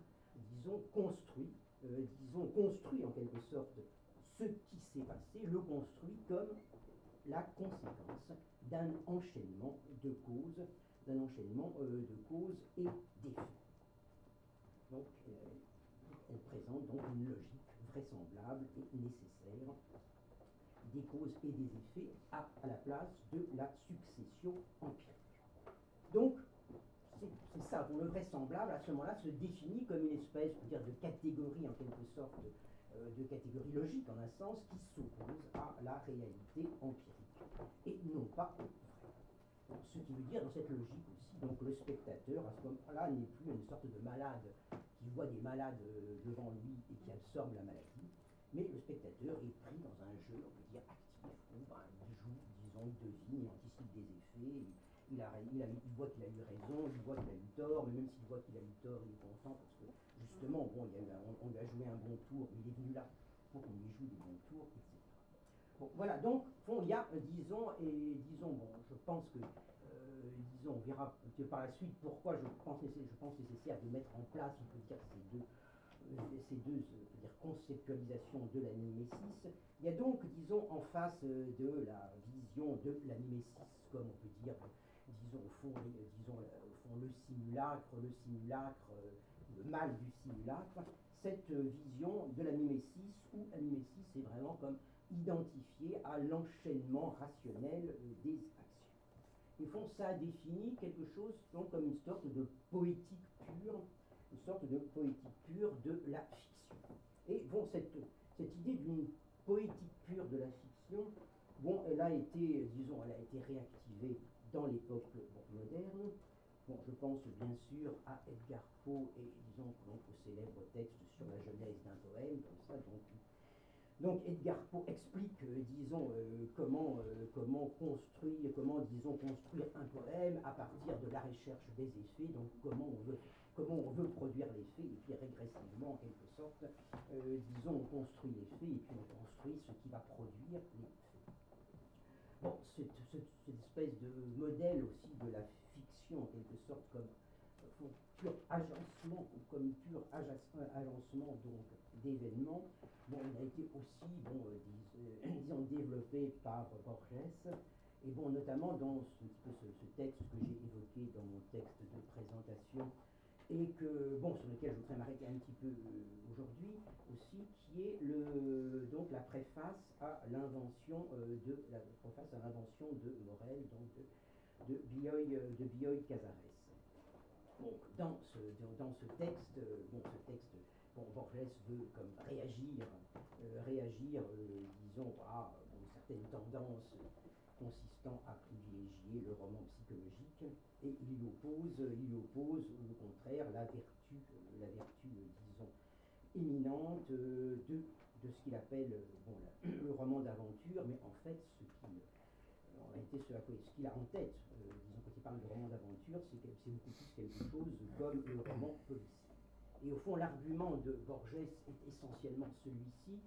construit en quelque sorte ce qui s'est passé, le construit comme la conséquence d'un enchaînement de causes, et d'effets. Donc, elle présente donc une logique vraisemblable et nécessaire des causes et des effets à la place de la succession empirique. Donc, c'est ça, le vraisemblable, à ce moment-là, se définit comme une espèce de catégorie, en quelque sorte, de catégorie logique, en un sens, qui s'oppose à la réalité empirique, et non pas au vrai. Ce qui veut dire, dans cette logique aussi, donc le spectateur, à ce moment-là, n'est plus une sorte de malade qui voit des malades devant lui et qui absorbe la maladie, mais le spectateur est pris dans un jeu, on peut dire, actif, où il joue, disons, il devine, il anticipe des effets, il voit qu'il a eu raison, il voit qu'il a eu tort, mais même s'il voit qu'il a eu tort, il est content parce que justement, on lui a joué un bon tour, mais il est venu là pour qu'on lui joue des bons tours, etc. Bon, voilà, donc, il y a, je pense que, on verra que par la suite pourquoi je pense nécessaire de mettre en place, on peut dire, ces deux conceptualisations de la mimésis. Il y a donc, en face de la vision de la mimésis, comme on peut dire, au fond, le simulacre, le mal du simulacre, cette vision de la mimésis, où la mimésis est vraiment comme identifiée à l'enchaînement rationnel des actions. Au fond, ça définit quelque chose donc, comme une sorte de poétique pure, de la fiction. Et bon, cette idée d'une poétique pure de la fiction, bon, elle a été réactivée dans l'époque moderne. Bon, je pense bien sûr à Edgar Poe et au célèbre texte sur la genèse d'un poème, comme ça. Donc Edgar Poe explique, comment construire un poème à partir de la recherche des effets, donc comment on veut produire l'effet, et puis régressivement, en quelque sorte, on construit l'effet, et puis on construit ce qui va produire l'effet. Bon, cette espèce de modèle aussi de la fiction, en quelque sorte, comme pur agencement, donc d'événements, bon, il a été aussi, développé par Borges, et bon, notamment dans ce texte que j'ai évoqué dans mon texte de présentation, et sur lequel je voudrais m'arrêter un petit peu aujourd'hui aussi, qui est la préface à l'invention de Morel, donc de Bioy Casares. Donc, dans ce texte, Borges veut comme réagir, à certaines tendances consistant à privilégier le roman psychologique, et il oppose au contraire la vertu, éminente de ce qu'il appelle le roman d'aventure, mais en fait ce qu'il a en tête, quand il parle de roman d'aventure, c'est beaucoup plus quelque chose comme le roman policier. Et au fond, l'argument de Borges est essentiellement celui-ci.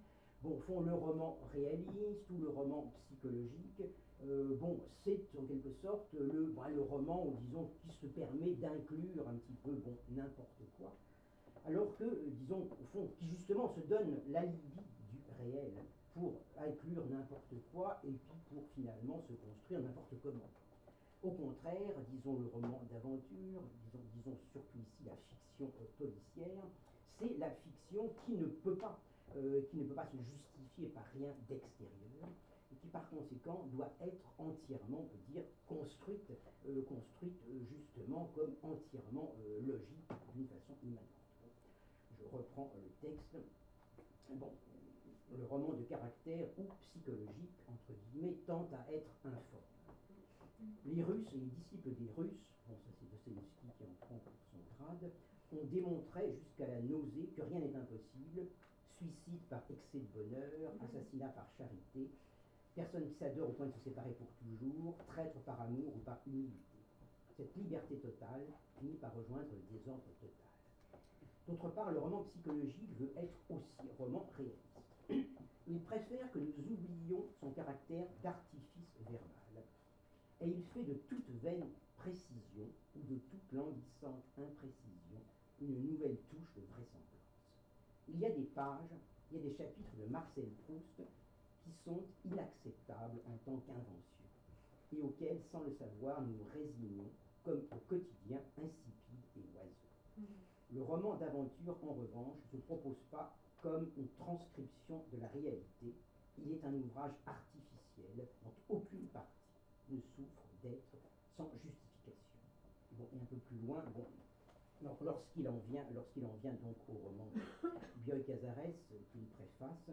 Bon, au fond, le roman réaliste ou le roman psychologique, bon, c'est en quelque sorte le roman, disons, qui se permet d'inclure un petit peu, bon, n'importe quoi, alors que, disons, au fond, qui justement se donne l'alibi du réel pour inclure n'importe quoi et puis pour finalement se construire n'importe comment. Au contraire, disons, le roman d'aventure, disons surtout ici la fiction policière, c'est la fiction qui ne peut pas se justifier par rien d'extérieur et qui par conséquent doit être entièrement, on peut dire, construite justement comme entièrement logique d'une façon immanente. Je reprends le texte. Bon, le roman de caractère ou psychologique, entre guillemets, tend à être informe. Les Russes et les disciples des Russes, bon ça c'est Dostoïevski qui en prend pour son grade, ont démontré jusqu'à la nausée que rien n'est impossible, suicide par excès de bonheur, assassinat par charité, personne qui s'adore au point de se séparer pour toujours, traître par amour ou par humilité. Cette liberté totale finit par rejoindre le désordre total. D'autre part, le roman psychologique veut être aussi roman réaliste. Il préfère que nous oublions son caractère d'artifice verbal. Et il fait de toute vaine précision ou de toute languissante imprécision une nouvelle touche de vraisemblance. Il y a des pages, il y a des chapitres de Marcel Proust qui sont inacceptables en tant qu'invention et auxquels, sans le savoir, nous nous résignons comme au quotidien insipide et oiseux. Le roman d'aventure, en revanche, ne se propose pas comme une transcription de la réalité. Il est un ouvrage artificiel dont aucune partie ne souffre d'être sans justification. Bon, et un peu plus loin, bon, lorsqu'il en vient donc au roman de Bioy Casares, qu'il préface,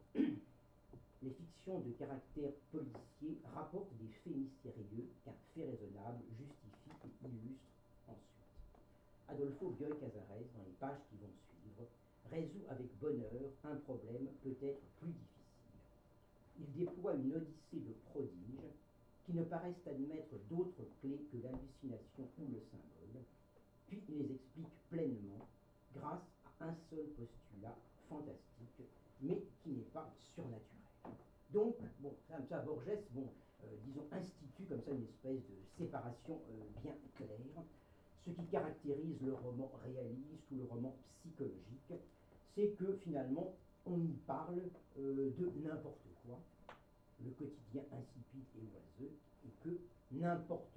les fictions de caractère policier rapportent des faits mystérieux qu'un fait raisonnable justifie et illustre ensuite. Adolfo Bioy Casares, dans les pages qui vont suivre, résout avec bonheur un problème peut-être plus difficile. Il déploie une odyssée de prodiges qui ne paraissent admettre d'autres clés que l'hallucination ou le symbole, puis il les explique pleinement grâce à un seul postulat fantastique, mais qui n'est pas surnaturel. Donc, bon, ça Borges, bon, disons, institue comme ça une espèce de séparation bien claire. Ce qui caractérise le roman réaliste ou le roman psychologique, c'est que finalement, on y parle de n'importe quoi, le quotidien insipide et oiseux, et que n'importe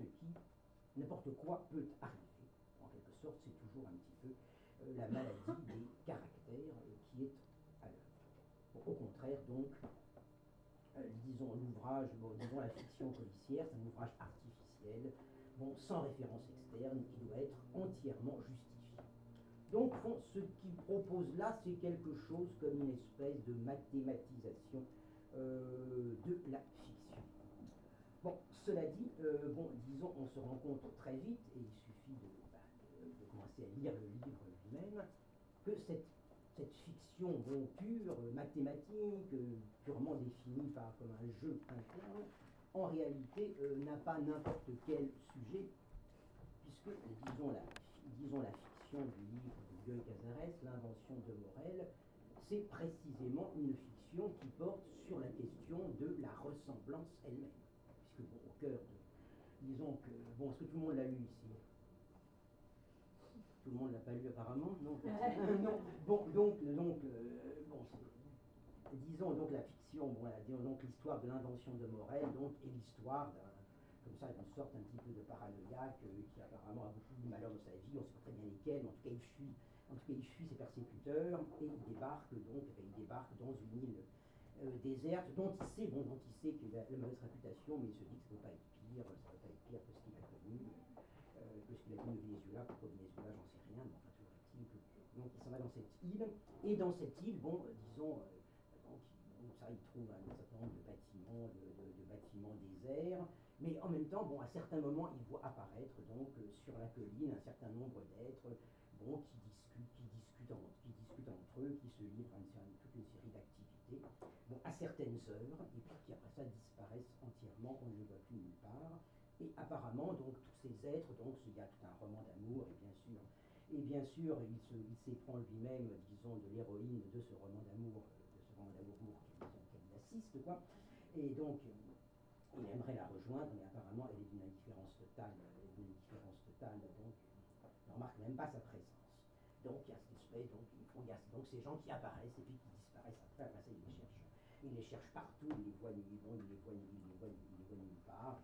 quoi peut arriver. En quelque sorte, c'est toujours un petit peu la maladie des caractères qui est à l'œuvre. Bon, au contraire, donc, disons l'ouvrage, bon, disons la fiction policière, c'est un ouvrage artificiel, bon, sans référence externe, qui doit être entièrement justifié. Donc, bon, ce qu'il propose là, c'est quelque chose comme une espèce de mathématisation de la fiction. Bon, cela dit, bon, disons, on se rend compte très vite, et il suffit de commencer à lire le livre lui-même, que cette fiction bon, pure, mathématique, purement définie comme un jeu interne, en réalité n'a pas n'importe quel sujet, puisque, disons la fiction du livre de Bioy Casares, L'invention de Morel, c'est précisément une fiction qui porte sur la question de la ressemblance elle-même. Puisque, bon, au cœur de... Disons que... Bon, est-ce que tout le monde l'a lu ici? Tout le monde ne l'a pas lu apparemment? Non. Non. Bon, donc bon, disons donc la fiction, voilà, disons donc l'histoire de l'invention de Morel, donc, et l'histoire comme ça, d'une sorte un petit peu de paranoïaque qui apparemment a beaucoup de malheurs dans sa vie, on ne sait pas très bien lesquels, mais en tout cas il fuit ses persécuteurs et il débarque dans une île déserte dont il sait qu'il a la mauvaise réputation, mais il se dit que ça ne peut pas être pire, que ce qu'il a connu, que ce qu'il a connu au Venezuela. Pourquoi au Venezuela, j'en sais rien, mais enfin toujours est-il que donc il s'en va dans cette île, et dans cette île, bon, disons, il trouve un certain nombre de bâtiments déserts, mais en même temps, bon, à certains moments, il voit apparaître donc sur la colline un certain nombre d'êtres, bon, qui discutent entre eux, qui se livrent à toute une série d'activités, bon, à certaines heures, et puis qui après ça disparaissent entièrement, on ne les voit plus nulle part. Et apparemment, donc, tous ces êtres, donc, il y a tout un roman d'amour, et bien sûr, il s'éprend lui-même, disons, de l'héroïne de ce roman roman d'amour qu'elle assiste, quoi. Et donc, il aimerait la rejoindre, mais apparemment, elle est d'une indifférence totale, donc ne remarque même pas sa présence. Donc, il y a cette espèce, il y a donc ces gens qui apparaissent et puis qui disparaissent après, ça, il les cherche partout, il les voit nulle part.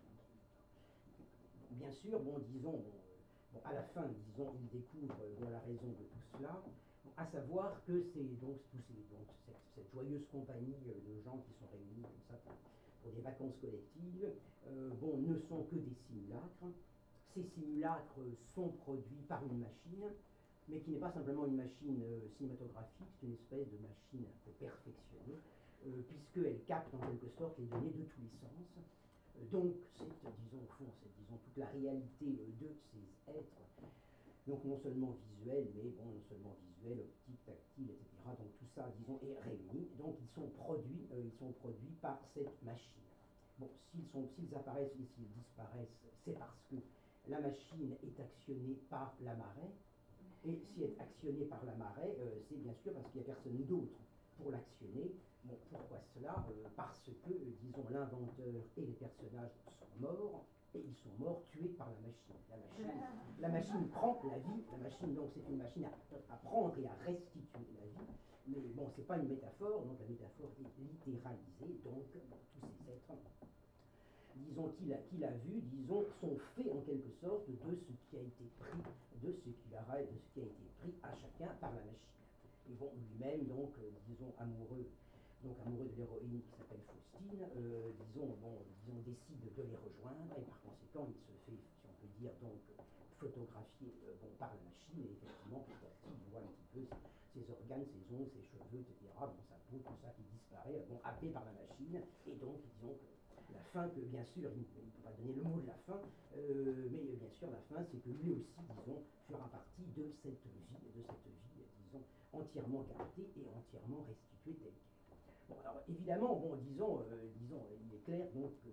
Bien sûr, disons, à la fin, disons, il découvre la raison de tout cela, à savoir que c'est donc cette joyeuse compagnie de gens qui sont réunis comme ça pour des vacances collectives, ne sont que des simulacres. Ces simulacres sont produits par une machine, mais qui n'est pas simplement une machine cinématographique, c'est une espèce de machine un peu perfectionnée, puisqu'elle capte en quelque sorte les données de tous les sens. Donc, disons, au fond, disons, toute la réalité de ces êtres, donc non seulement visuel, mais non seulement visuel, optique, tactile, etc. Donc tout ça, disons, est réuni. Donc ils sont produits par cette machine. Bon, s'ils apparaissent et s'ils disparaissent, c'est parce que la machine est actionnée par la marée. Et si elle est actionnée par la marée, c'est bien sûr parce qu'il n'y a personne d'autre pour l'actionner. Bon, pourquoi cela? Parce que, disons, l'inventeur et les personnages sont morts, et ils sont morts tués par la machine. La machine prend la vie, la machine, donc c'est une machine à prendre et à restituer la vie, mais bon, c'est pas une métaphore, donc la métaphore est littéralisée, donc tous ces êtres, disons, qu'il a vu, disons, sont faits en quelque sorte de ce qui a été pris, de ce qui a été pris à chacun par la machine. Et bon, lui-même, donc, disons, amoureux de l'héroïne qui s'appelle Faustine, disons, décide de les rejoindre, et par conséquent, il se fait, si on peut dire, donc, photographier par la machine, et effectivement, petit à petit, il voit un petit peu ses organes, ses ongles, ses cheveux, etc., sa peau, tout ça qui disparaît, happé par la machine, et donc, disons, la fin, que bien sûr, il ne peut pas donner le mot de la fin, mais bien sûr, la fin, c'est que lui aussi, disons, fera partie de cette vie, disons, entièrement gardée et entièrement restituée telle qu'elle. Bon, alors évidemment, disons, il est clair donc que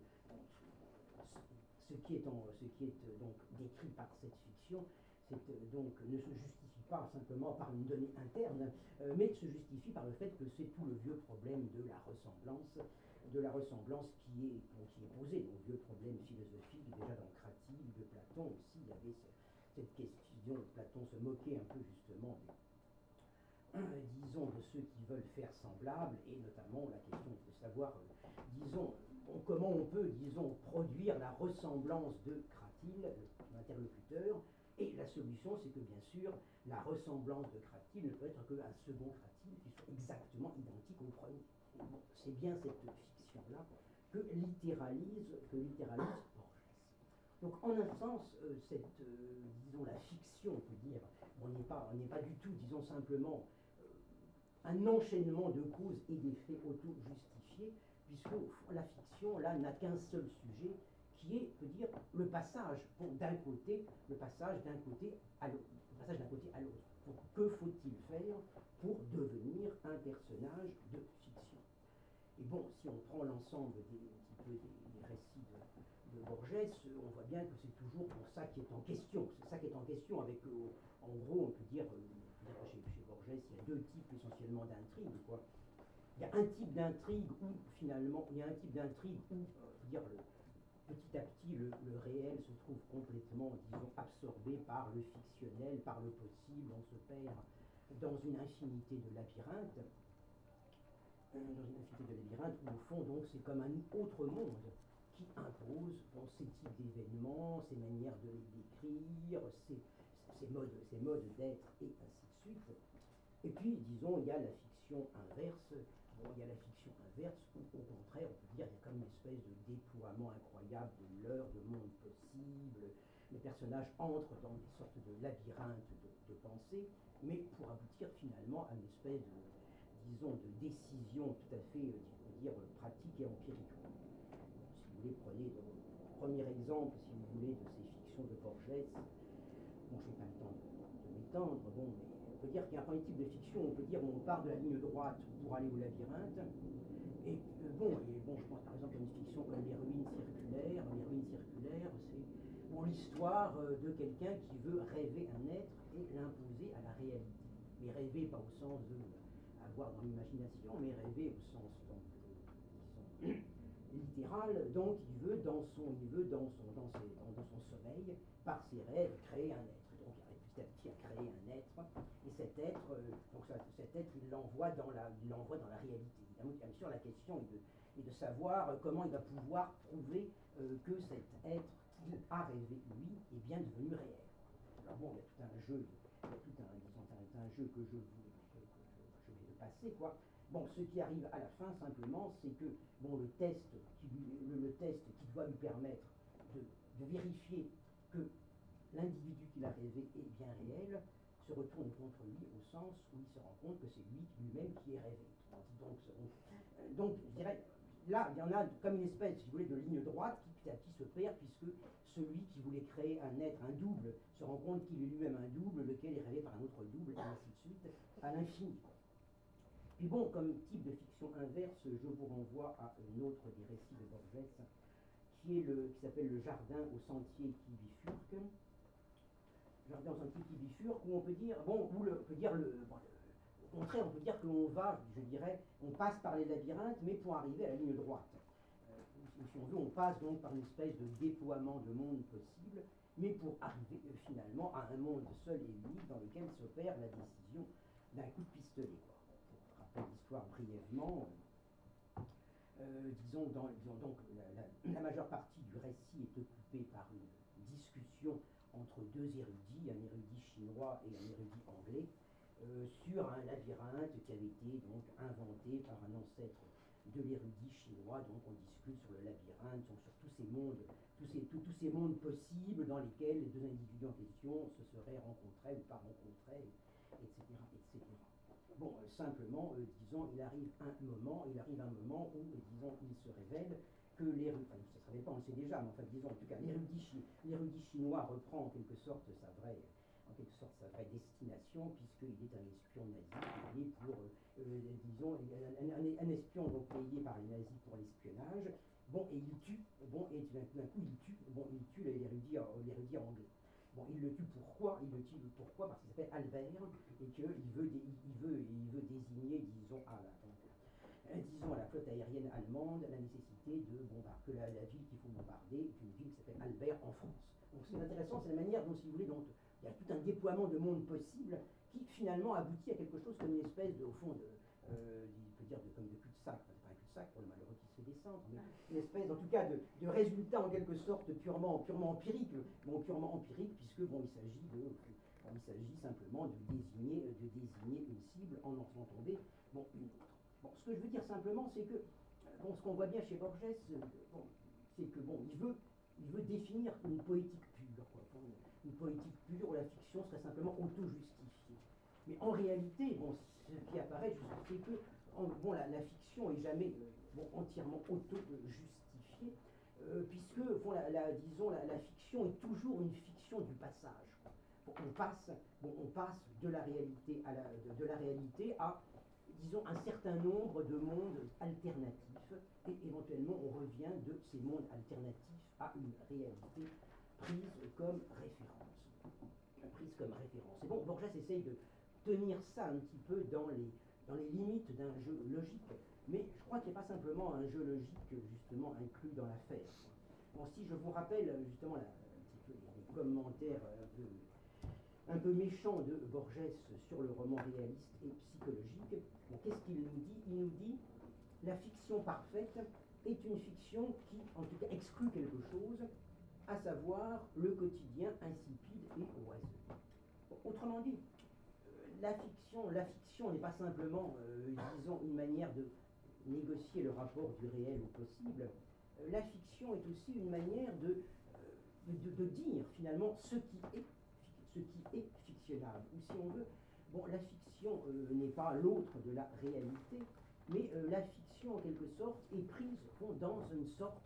ce qui est donc décrit par cette fiction, donc ne se justifie pas simplement par une donnée interne, mais se justifie par le fait que c'est tout le vieux problème de la ressemblance qui est posé, donc vieux problème philosophique déjà dans Cratyle, de Platon aussi, il y avait cette question, Platon se moquait un peu justement disons, de ceux qui veulent faire semblable, et notamment la question de savoir, disons, comment on peut, disons, produire la ressemblance de Cratyle, l'interlocuteur, et la solution, c'est que bien sûr, la ressemblance de Cratyle ne peut être qu'un second Cratyle qui soit exactement identique au premier. Bon, c'est bien cette fiction-là que littéralise Borges. Donc, en un sens, disons, la fiction, on peut dire, on n'est pas du tout, disons, simplement un enchaînement de causes et d'effets auto-justifiés, puisque la fiction, là, n'a qu'un seul sujet, qui est, on peut dire, le passage d'un côté à l'autre. Donc, que faut-il faire pour devenir un personnage de fiction? Et bon, si on prend l'ensemble des récits de Borges, on voit bien que c'est toujours ça qui est en question. C'est ça qui est en question avec, en gros, on peut dire chez Borges, il y a deux types essentiellement d'intrigues, quoi. Il y a un type d'intrigue où, finalement, petit à petit, le réel se trouve complètement, disons, absorbé par le fictionnel, par le possible, on se perd dans une infinité de labyrinthes, où, au fond, donc, c'est comme un autre monde qui impose ces types d'événements, ces manières de les décrire, ces modes d'être, et ainsi de suite. Et puis, disons, il y a la fiction inverse. Il y a la fiction inverse où, au contraire, on peut dire qu'il y a comme une espèce de déploiement incroyable de l'heure, de monde possible. Les personnages entrent dans des sortes de labyrinthes de pensée, mais pour aboutir finalement à une espèce de, disons, de décision tout à fait, on peut dire, pratique et empirique. Si vous voulez, prenez le premier exemple, si vous voulez, de ces fictions de Borges. Bon, je n'ai pas le temps de m'étendre, mais on peut dire qu'il y a un type de fiction, on peut dire on part de la ligne droite pour aller au labyrinthe, et je pense par exemple à une fiction comme l'héroïne circulaire. L'héroïne circulaire, c'est l'histoire de quelqu'un qui veut rêver un être et l'imposer à la réalité. Mais rêver pas au sens de avoir dans l'imagination, mais rêver au sens disons, littéral. Donc dans son sommeil, par ses rêves, créer un être. Donc il arrive petit à petit à créer un être, et cet être, cet être, il l'envoie dans la réalité. Évidemment, bien sûr, la question est de savoir comment il va pouvoir prouver que cet être qu'il a rêvé, lui, est bien devenu réel. Alors bon, il y a tout un jeu, il y a tout un jeu que je vais passer, quoi. Bon, ce qui arrive à la fin, simplement, c'est que bon, le test qui doit lui permettre de vérifier que l'individu qu'il a rêvé est bien réel, se retourne contre lui au sens où il se rend compte que c'est lui-même qui est rêvé. Donc, je dirais, là, il y en a comme une espèce, si vous voulez, de ligne droite qui petit à petit se perd, puisque celui qui voulait créer un être, un double, se rend compte qu'il est lui-même un double, lequel est rêvé par un autre double, et ainsi de suite, à l'infini. Puis bon, comme type de fiction inverse, je vous renvoie à un autre des récits de Borges, qui s'appelle Le Jardin au sentier qui bifurque. Jardin au sentier qui bifurque, où on peut dire, au contraire, on peut dire qu'on va, je dirais, on passe par les labyrinthes, mais pour arriver à la ligne droite. Si on veut, on passe donc par une espèce de déploiement de monde possible, mais pour arriver finalement à un monde seul et unique dans lequel s'opère la décision d'un coup de pistolet. Pour rappeler l'histoire brièvement, disons donc la majeure partie du récit est occupée par une discussion entre deux érudits, un érudit chinois et un érudit anglais, sur un labyrinthe qui avait été donc inventé par un ancêtre de l'érudit chinois. Donc on discute sur le labyrinthe, sur tous ces mondes possibles dans lesquels les deux individus en question se seraient rencontrés ou pas rencontrés, etc. etc. Bon, simplement, disons, il arrive un moment où, disons, il se révèle que l'érudit, enfin, ça ne se révèle pas, on le sait déjà, mais en fait, disons, en tout cas, l'érudit chinois reprend en quelque sorte sa vraie destination, puisqu'il est un espion nazi, payé pour, disons, un espion donc payé par les nazis pour l'espionnage. Bon, et il tue, d'un coup, il tue l'érudit anglais. Bon, il le tue pourquoi? Il le tue pourquoi? Parce qu'il s'appelle Albert et qu'il veut désigner, disons, à la flotte aérienne allemande la nécessité de bombarder, que la ville qu'il faut bombarder est une ville qui s'appelle Albert en France. Donc c'est intéressant, c'est la manière dont, si vous voulez, donc, il y a tout un déploiement de monde possible qui finalement aboutit à quelque chose comme une espèce de, au fond, on peut dire comme de cul-de-sac, enfin, pas un cul-de-sac pour le malheureux qui se fait descendre, mais une espèce en tout cas de résultat en quelque sorte purement empirique, puisque bon, il s'agit simplement de désigner une cible en faisant tomber bon, une autre. Bon, ce que je veux dire simplement, c'est que bon, ce qu'on voit bien chez Borges, c'est que bon, il veut définir une poétique pure, quoi, une poétique pure où la fiction serait simplement auto-justifiée. Mais en réalité, bon, ce qui apparaît, c'est que bon, la fiction est jamais entièrement auto-justifiée, puisque bon, disons, la fiction est toujours une fiction du passage. Bon, on passe de la réalité à disons, un certain nombre de mondes alternatifs, et éventuellement on revient de ces mondes alternatifs à une réalité prise comme référence. Et bon, Borges essaye de tenir ça un petit peu dans les limites d'un jeu logique, mais je crois qu'il n'y a pas simplement un jeu logique justement inclus dans l'affaire. Bon, si je vous rappelle justement un petit peu les commentaires un peu méchant de Borges sur le roman réaliste et psychologique. Bon, qu'est-ce qu'il nous dit? Il nous dit la fiction parfaite est une fiction qui, en tout cas, exclut quelque chose, à savoir le quotidien insipide et oiseux. Bon, autrement dit, la fiction n'est pas simplement, disons, une manière de négocier le rapport du réel au possible. La fiction est aussi une manière de dire finalement ce qui est fictionnable. Ou si on veut, bon, la fiction n'est pas l'autre de la réalité, mais la fiction en quelque sorte est prise dans une sorte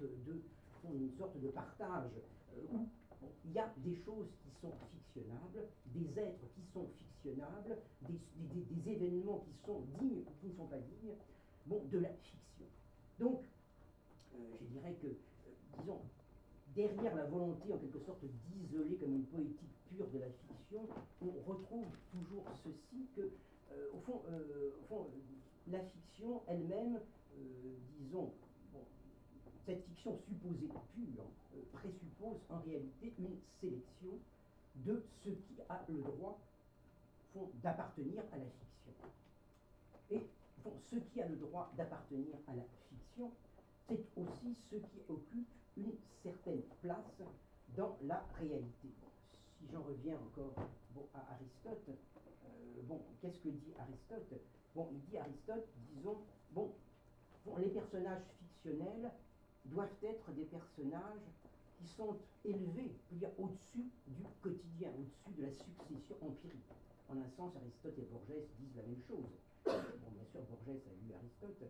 de partage où bon, il y a des choses qui sont fictionnables, des êtres qui sont fictionnables, des événements qui sont dignes ou qui ne sont pas dignes, bon, de la fiction. Donc, je dirais que, disons, derrière la volonté en quelque sorte d'isoler comme une poétique pure de la fiction, on retrouve toujours ceci que La fiction elle-même, disons, bon, cette fiction supposée pure présuppose en réalité une sélection de ce qui a le droit d'appartenir à la fiction. Et ce qui a le droit d'appartenir à la fiction, c'est aussi ce qui occupe une certaine place dans la réalité. Si j'en reviens encore à Aristote, qu'est-ce que dit Aristote? Il dit Aristote, disons, les personnages fictionnels doivent être des personnages qui sont élevés, dire au-dessus du quotidien, au-dessus de la succession empirique. En un sens, Aristote et Borges disent la même chose. Bien sûr, Borges a lu Aristote.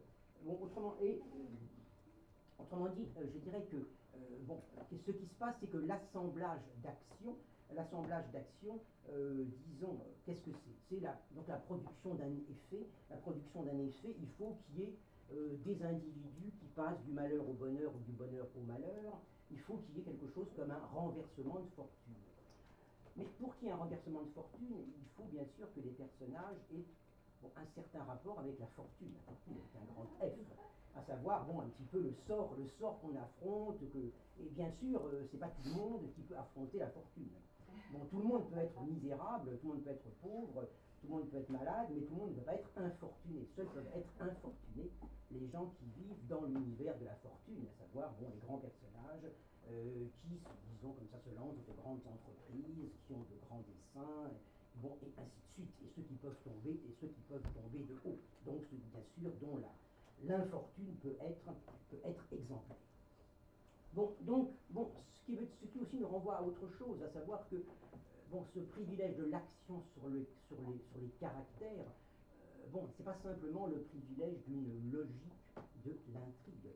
Autrement dit, je dirais que ce qui se passe, c'est que l'assemblage d'actions, disons, qu'est-ce que c'est? C'est donc la production d'un effet. La production d'un effet, il faut qu'il y ait des individus qui passent du malheur au bonheur ou du bonheur au malheur. Il faut qu'il y ait quelque chose comme un renversement de fortune. Mais pour qu'il y ait un renversement de fortune, il faut bien sûr que les personnages aient un certain rapport avec la fortune. La fortune est un grand F, à savoir un petit peu le sort qu'on affronte, et bien sûr, c'est pas tout le monde qui peut affronter la fortune. Tout le monde peut être misérable, tout le monde peut être pauvre, tout le monde peut être malade, mais tout le monde ne peut pas être infortuné. Seuls peuvent être infortunés les gens qui vivent dans l'univers de la fortune, à savoir les grands personnages qui, disons comme ça, se lancent dans de grandes entreprises, qui ont de grands desseins, et ainsi de suite, et ceux qui peuvent tomber, de haut. Donc, bien sûr, dont l'infortune peut être exemplaire. Ce qui aussi nous renvoie à autre chose, à savoir que ce privilège de l'action sur les caractères, c'est pas simplement le privilège d'une logique de l'intrigue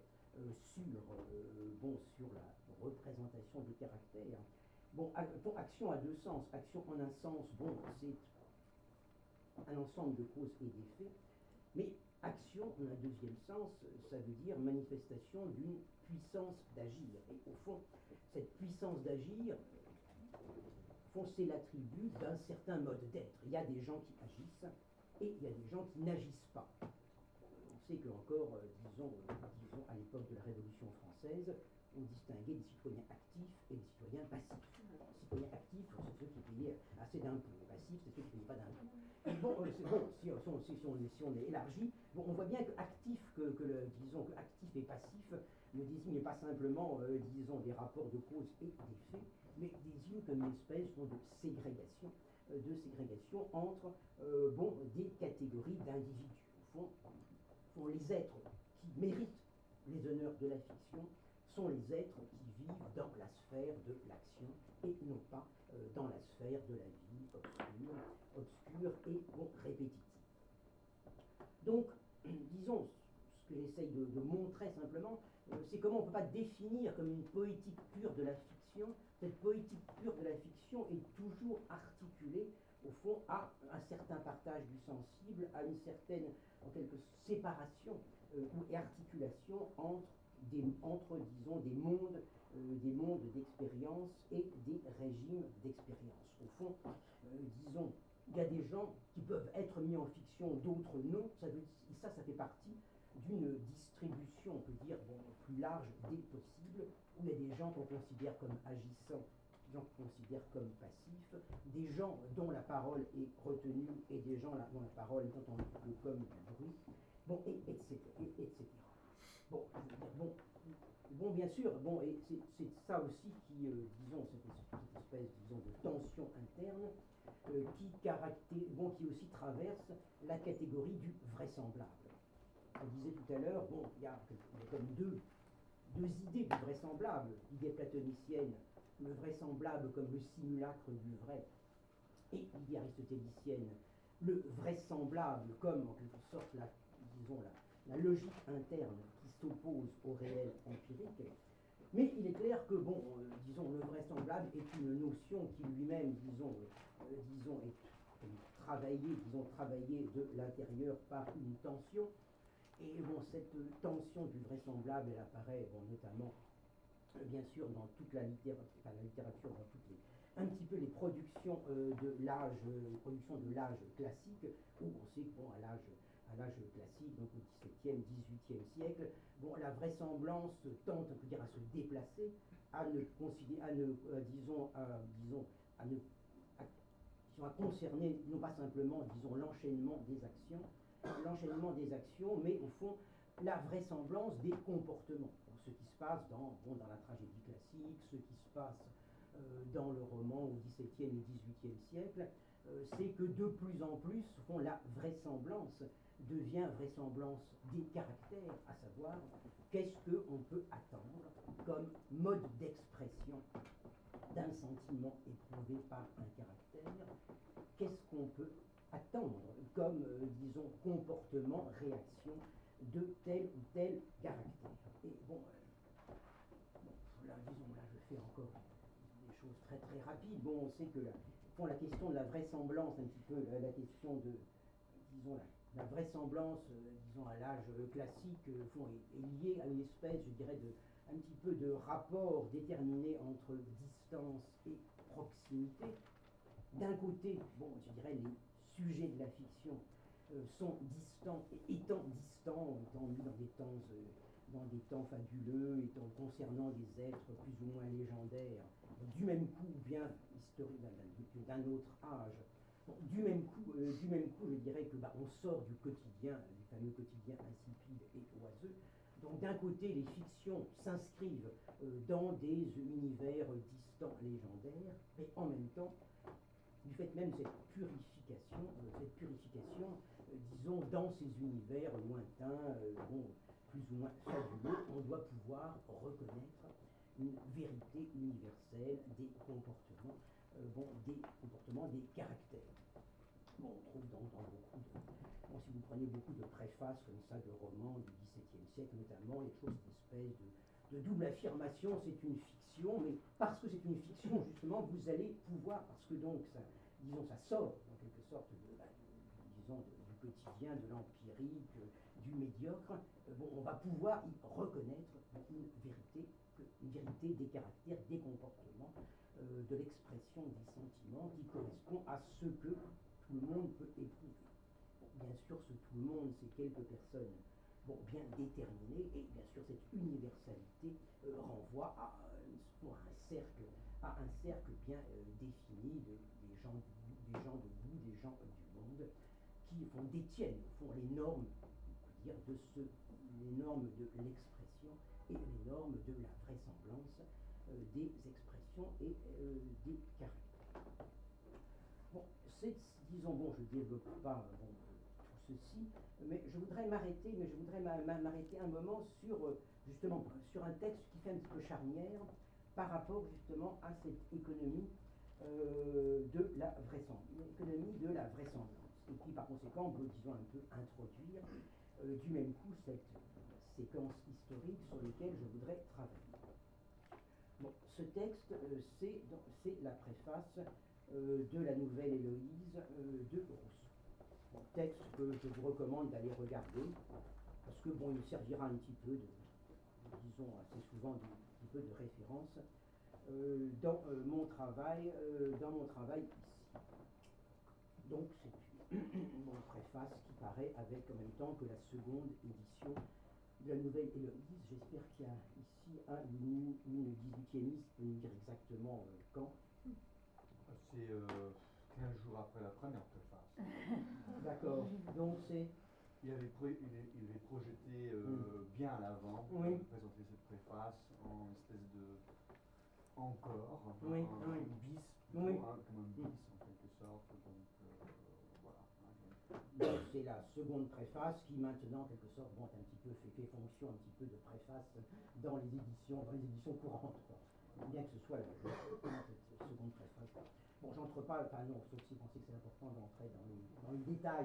sur la représentation des caractères. Action a deux sens. Action en un sens, c'est un ensemble de causes et d'effets, mais action en un deuxième sens, ça veut dire manifestation d'une puissance d'agir. Et au fond, cette puissance d'agir, c'est l'attribut d'un certain mode d'être. Il y a des gens qui agissent et il y a des gens qui n'agissent pas. On sait qu'encore, disons à l'époque de la Révolution française, on distinguait des citoyens actifs et des citoyens passifs. Les citoyens actifs, c'est ceux qui payaient assez d'impôts. Les passifs, c'est ceux qui ne payaient pas d'impôts. Si on est élargi, on voit bien que actif, que actif et passif ne désigne pas simplement, des rapports de cause et d'effet, mais désigne comme une espèce de ségrégation entre des catégories d'individus. Au fond, les êtres qui méritent les honneurs de la fiction sont les êtres qui vivent dans la sphère de l'action et non pas dans la sphère de la vie obscure et répétitive. Donc, disons, ce que j'essaye de montrer simplement, c'est comment on ne peut pas définir comme une poétique pure de la fiction. Cette poétique pure de la fiction est toujours articulée, au fond, à un certain partage du sensible, à une certaine, en quelque séparation et articulation entre disons, des mondes d'expérience et des régimes d'expérience. Au fond, disons, il y a des gens qui peuvent être mis en fiction, d'autres non. Ça fait partie d'une distribution, on peut dire, plus large des possibles, où il y a des gens qu'on considère comme agissants, des gens qu'on considère comme passifs, des gens dont la parole est retenue et des gens dont la parole est entendue comme du bruit, etc. Bien sûr, et c'est ça aussi qui, disons, cette espèce, disons, de tension interne qui aussi traverse la catégorie du vraisemblable. On disait tout à l'heure, il y a comme deux idées du vraisemblable, l'idée platonicienne, le vraisemblable comme le simulacre du vrai, et l'idée aristotélicienne, le vraisemblable comme en quelque sorte la logique interne qui s'oppose au réel empirique. Mais il est clair que, disons, le vraisemblable est une notion qui lui-même, disons, est travaillée de l'intérieur par une tension. Et cette tension du vraisemblable, elle apparaît notamment, bien sûr, dans toute la littérature, dans toutes un petit peu les productions de l'âge classique, où on sait que bon, à l'âge classique, donc au XVIIe, XVIIIe siècle, bon, la vraisemblance tente, on peut dire, à se déplacer, à ne considérer, à concerner non pas simplement, disons, l'enchaînement des actions, mais au fond la vraisemblance des comportements. Donc, ce qui se passe dans la tragédie classique, ce qui se passe dans le roman au XVIIe et XVIIIe siècle, c'est que de plus en plus, au fond, la vraisemblance devient vraisemblance des caractères, à savoir qu'est-ce qu'on peut attendre comme mode d'expression d'un sentiment éprouvé par un caractère, qu'est-ce qu'on peut attendre comme, disons, comportement, réaction de tel ou tel caractère. Et bon, là, disons, là, je fais encore des choses très très rapides. Bon, on sait que la question de la vraisemblance, un petit peu, la question de, disons, la vraisemblance, disons, à l'âge classique, est liée à une espèce, je dirais, un petit peu de rapport déterminé entre distance et proximité. D'un côté, bon, je dirais, les sujets de la fiction sont distants, et étant distants, étant mis dans des temps fabuleux, étant concernant des êtres plus ou moins légendaires, du même coup, bien historique d'un autre âge. Bon, du même coup, je dirais que on sort du quotidien, du fameux quotidien insipide et oiseux. Donc d'un côté, les fictions s'inscrivent dans des univers distants, légendaires, mais en même temps, du fait même de cette purification, disons, dans ces univers lointains, plus ou moins fabuleux, on doit pouvoir reconnaître une vérité universelle des comportements, des caractères. Bon, on trouve dans beaucoup de... Bon, si vous prenez beaucoup de préfaces comme ça de romans du XVIIe siècle notamment, il y a toujours cette espèce de double affirmation, c'est une fiction, mais parce que c'est une fiction, justement, vous allez pouvoir, parce que donc, ça, disons, ça sort en quelque sorte du quotidien, de l'empirique, du médiocre, on va pouvoir y reconnaître une vérité des caractères, des comportements, de l'expression des sentiments qui correspond à ce que tout le monde peut éprouver. Bon, bien sûr, ce tout le monde, c'est quelques personnes bien déterminées, et bien sûr, cette universalité renvoie à un cercle bien défini des gens debout, des gens du monde, qui détiennent les normes, on peut dire, les normes de l'expression et les normes de la vraisemblance des expressions et des caractères. Bon, disons, je ne développe pas tout ceci, mais je voudrais m'arrêter un moment sur, justement, sur un texte qui fait un petit peu charnière par rapport justement à cette économie de la vraisemblance, et qui par conséquent peut, disons, un peu introduire du même coup cette séquence historique sur laquelle je voudrais travailler. Bon, ce texte, c'est la préface de la Nouvelle Héloïse de Rousseau. Un texte que je vous recommande d'aller regarder, parce que il servira un petit peu disons assez souvent un petit peu de référence dans mon travail ici. Donc c'est une préface qui paraît avec en même temps que la seconde édition de la Nouvelle Héloïse. J'espère qu'il y a ici une 18e, peut nous dire exactement quand. C'est 15 jours après la première préface. D'accord. Donc c'est... Il avait projeté bien à l'avant, oui. Présenter cette préface en espèce de encore, oui, un bis, plutôt, oui. Comme un bis en quelque sorte. Donc voilà. Donc c'est la seconde préface qui maintenant en quelque sorte un petit peu fait fonction un petit peu de préface dans les éditions courantes, quoi. Bien que ce soit cette seconde préface. Bon, j'entre pas, sauf si vous pensez que c'est important d'entrer dans les détails.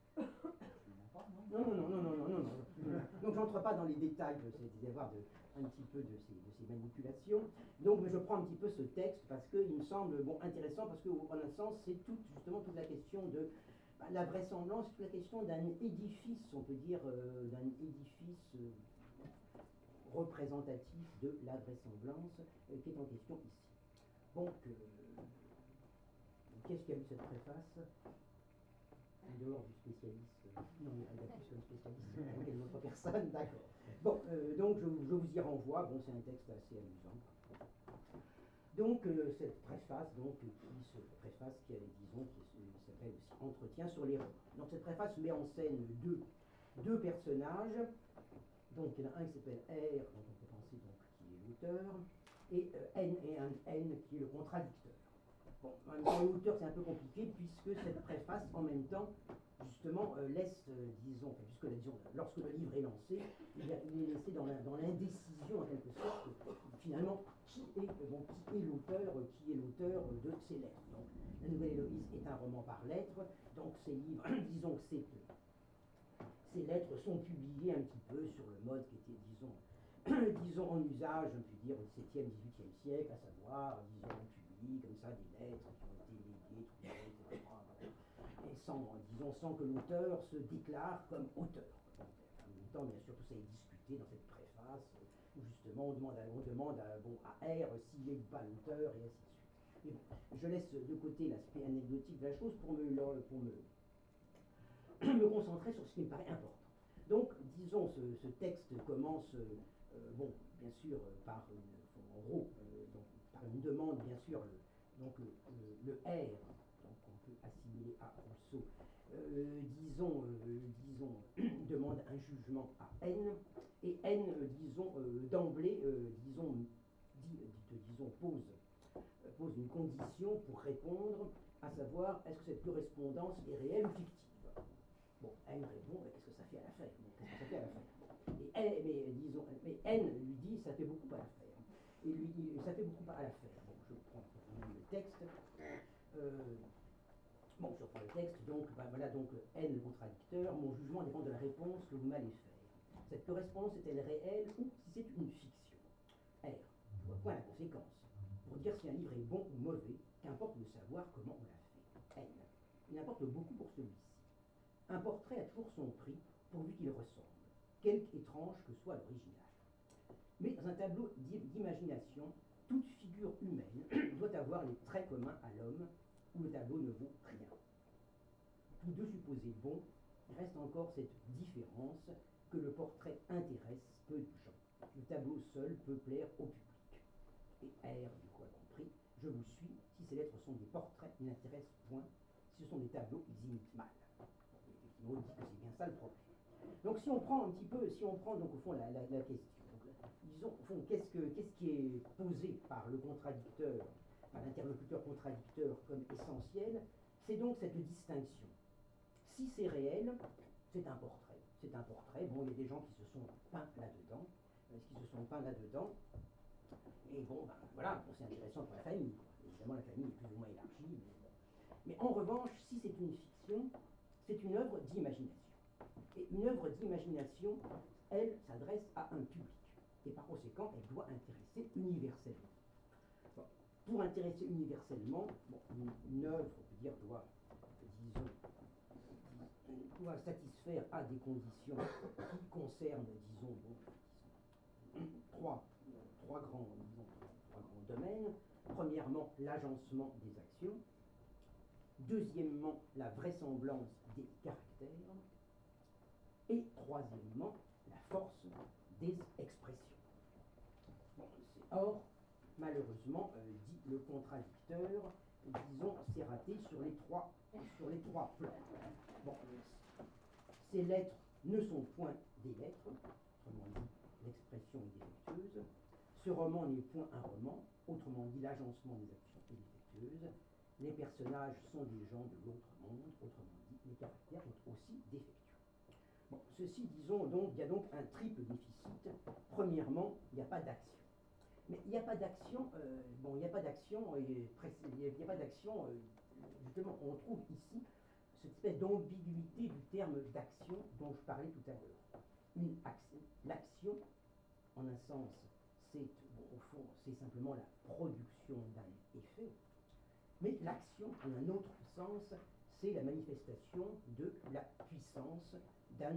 Non. Donc j'entre pas dans les détails d'avoir un petit peu de ces manipulations. Donc je prends un petit peu ce texte parce qu'il me semble intéressant, parce qu'en un sens c'est justement toute la question de la vraisemblance, toute la question d'un édifice, on peut dire, d'un édifice représentatif de la vraisemblance qui est en question ici. bon, qu'est-ce qui a lu cette préface? En dehors du spécialiste, non, il y a plus qu'un spécialiste, une autre personne, d'accord. Bon, donc je vous y renvoie, bon, c'est un texte assez amusant. Donc, cette préface, préface qui s'appelle aussi Entretien sur les romans. Donc, cette préface met en scène deux personnages. Donc, il y en a un qui s'appelle R, dont on peut penser donc, qui est l'auteur, et N et un N qui est le contradicteur. Bon, en même temps, l'auteur, c'est un peu compliqué, puisque cette préface, en même temps, justement, laisse, lorsque le livre est lancé, il est laissé dans l'indécision, en quelque sorte, finalement, qui est l'auteur de ces lettres. Donc, La Nouvelle Héloïse est un roman par lettres, donc ces livres, disons que ces lettres sont publiées un petit peu sur le mode qui était, disons en usage, on peut dire, au XVIIe, XVIIIe siècle, à savoir, disons, on publie comme ça des lettres qui ont été léguées, trouvées, etc. Voilà. Et sans que l'auteur se déclare comme auteur. En même temps, bien sûr, tout ça est discuté dans cette préface, où justement on demande à R s'il est ou pas l'auteur, et ainsi de suite. Mais bon, je laisse de côté l'aspect anecdotique de la chose pour me concentrer sur ce qui me paraît important. Donc, disons, ce texte commence, bien sûr, par une demande, bien sûr, le R, donc on peut assimiler à Rousseau, demande un jugement à N, et N, d'emblée, pose une condition pour répondre, à savoir, est-ce que cette correspondance est réelle ou fictive? Bon, N répond, mais qu'est-ce que ça fait à l'affaire? Mais N lui dit, ça fait beaucoup à l'affaire. Et lui dit, ça fait beaucoup à l'affaire. Bon, je prends le texte. Je reprends le texte, donc, voilà, donc, N le contradicteur, mon jugement dépend de la réponse que vous m'allez faire. Cette correspondance est-elle réelle ou si c'est une fiction? R, je vois point la conséquence. Pour dire si un livre est bon ou mauvais, qu'importe de savoir comment on l'a fait. N, il importe beaucoup pour celui-ci. Un portrait a toujours son prix, pourvu qu'il ressemble, quelque étrange que soit l'original. Mais dans un tableau d'imagination, toute figure humaine doit avoir les traits communs à l'homme, où le tableau ne vaut rien. Tous deux supposés bons, il reste encore cette différence que le portrait intéresse peu de gens. Le tableau seul peut plaire au public. Et R, du coup, a compris, je vous suis, si ces lettres sont des portraits, ils n'intéressent point. Si ce sont des tableaux, ils imitent mal. On dit que c'est bien ça le problème. Donc si on prend donc au fond la question, disons au fond qu'est-ce qui est posé par le contradicteur, par l'interlocuteur contradicteur comme essentiel, c'est donc cette distinction. Si c'est réel, c'est un portrait. C'est un portrait. Bon, il y a des gens qui se sont peints là-dedans, et bon, voilà, bon, c'est intéressant pour la famille, quoi. Évidemment, la famille est plus ou moins élargie, mais en revanche, si c'est une fiction, c'est une œuvre d'imagination. Et une œuvre d'imagination, elle s'adresse à un public. Et par conséquent, elle doit intéresser universellement. Bon, pour intéresser universellement, une œuvre, on peut dire, doit satisfaire à des conditions qui concernent, trois grands domaines. Premièrement, l'agencement des actions. Deuxièmement, la vraisemblance des caractères. Et troisièmement, la force des expressions. Or, malheureusement, dit le contradicteur, c'est raté sur les trois plans. Bon, ces lettres ne sont point des lettres, autrement dit, l'expression est défectueuse. Ce roman n'est point un roman, autrement dit, l'agencement des actions est défectueuse. Les personnages sont des gens de l'autre monde, autrement dit, les caractères sont aussi défectueux. Bon, ceci, donc, il y a donc un triple déficit. Premièrement, il n'y a pas d'action. Mais il n'y a pas d'action, justement, on trouve ici cette espèce d'ambiguïté du terme d'action dont je parlais tout à l'heure. L'action, en un sens, au fond, c'est simplement la production d'un effet. Mais l'action, en un autre sens, c'est la manifestation de la puissance d'un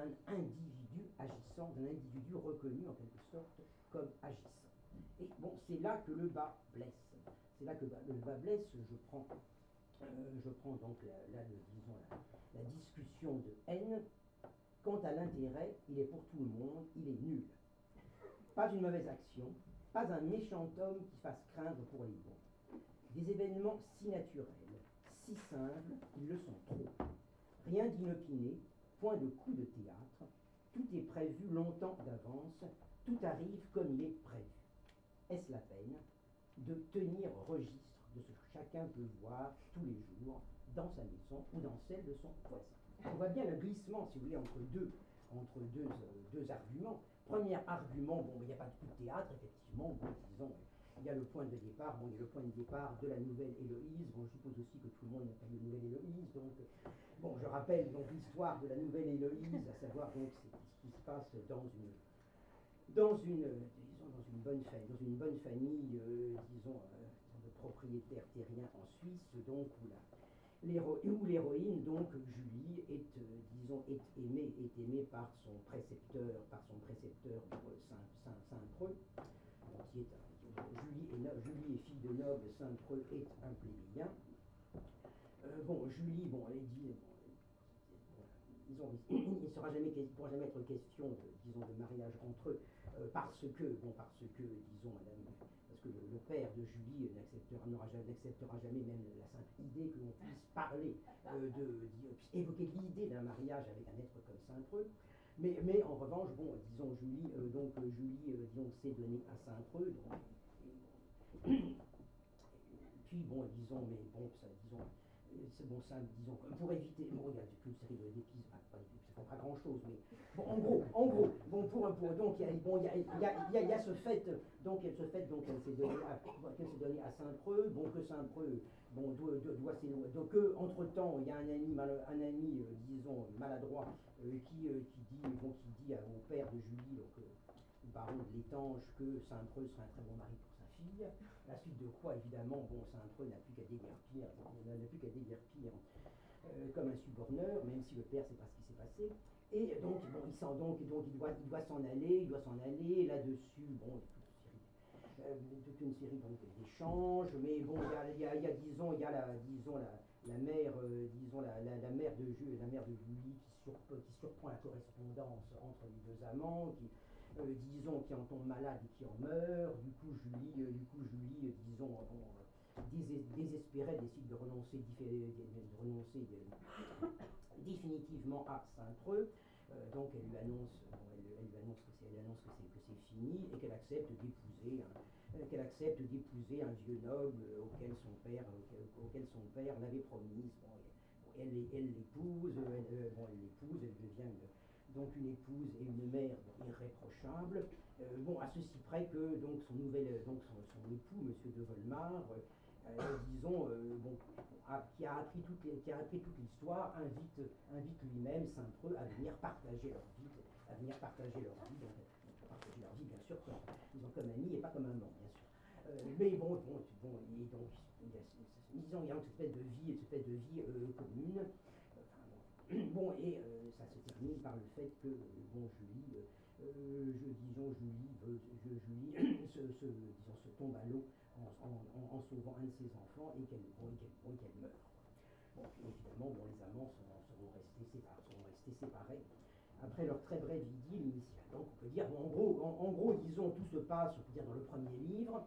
individu agissant, d'un individu reconnu en quelque sorte comme agissant. Et bon, c'est là que le bas blesse. C'est là que le bas blesse. Je prends donc disons, la discussion de haine. Quant à l'intérêt, il est pour tout le monde, il est nul. Pas une mauvaise action, pas un méchant homme qui fasse craindre pour les bons. Des événements si naturels, si simples, qu'ils le sont trop. Rien d'inopiné, point de coup de théâtre, tout est prévu longtemps d'avance, tout arrive comme il est prévu. Est-ce la peine de tenir registre de ce que chacun peut voir tous les jours dans sa maison ou dans celle de son voisin? On voit bien le glissement, si vous voulez, entre deux arguments. Premier argument, bon, il n'y a pas de coup de théâtre, effectivement, bon, disons, il y a le point de départ, bon, il y a le point de départ de la nouvelle Héloïse, bon, je suppose aussi que tout le monde n'a pas lu Nouvelle Héloïse, donc, bon, je rappelle donc l'histoire de la nouvelle Héloïse, à savoir donc ce qui se passe disons, dans une bonne famille, disons, de propriétaires terriens en Suisse, donc, où l'héroïne, donc Julie, est aimée par son précepteur Saint-Preux, qui est Julie est fille de noble, Saint-Preux est un plébéien. Julie, elle est dit, il ne pourra jamais être question de mariage entre eux, parce que, disons, parce que le père de Julie n'acceptera jamais même la simple idée que l'on puisse parler, puisse évoquer l'idée d'un mariage avec un être comme Saint-Preux. Mais en revanche, disons, Julie s'est donnée à Saint-Preux, puis disons, pour éviter, il y a toute une série d'épisodes, ça fait pas grand chose, mais en gros, donc il y a ce fait, donc qu'elle s'est donnée à Saint-Preux, que Saint-Preux, doit s'éloigner, donc entre temps il y a un ami, disons, maladroit, qui dit au père de Julie, donc le baron de l'Étange, que Saint-Preux serait un très bon mari pour sa fille. La suite de quoi, évidemment, Saint-Preux n'a plus qu'à déguerpir, comme un suborneur, même si le père ne sait pas ce qui s'est passé. Et donc, il doit s'en aller, là-dessus, toute une série d'échanges, mais il y a la mère, la mère de Julie qui surprend la correspondance entre les deux amants, qui en tombe malade et qui en meurt. Du coup, Julie, désespérée, décide de renoncer définitivement à Saint-Preux. Donc elle lui annonce que c'est fini et qu'elle accepte d'épouser un vieux noble auquel son père l'avait promise. Elle l'épouse, elle devient donc une épouse et une mère irréprochable. À ceci près que donc son époux, Monsieur de Volmar, qui a appris toute l'histoire, invite lui-même Saint-Preux à venir partager leur vie, bien sûr, comme amis et pas comme amants, bien sûr. Mais et donc, il y a une espèce de vie commune. Ça se termine par le fait que Julie se tombe à l'eau en sauvant un de ses enfants et qu'elle meurt. Évidemment, les amants seront restés séparés après leur très brève idylle initiale. Donc on peut dire, en gros, disons, tout se passe, on peut dire, dans le premier livre,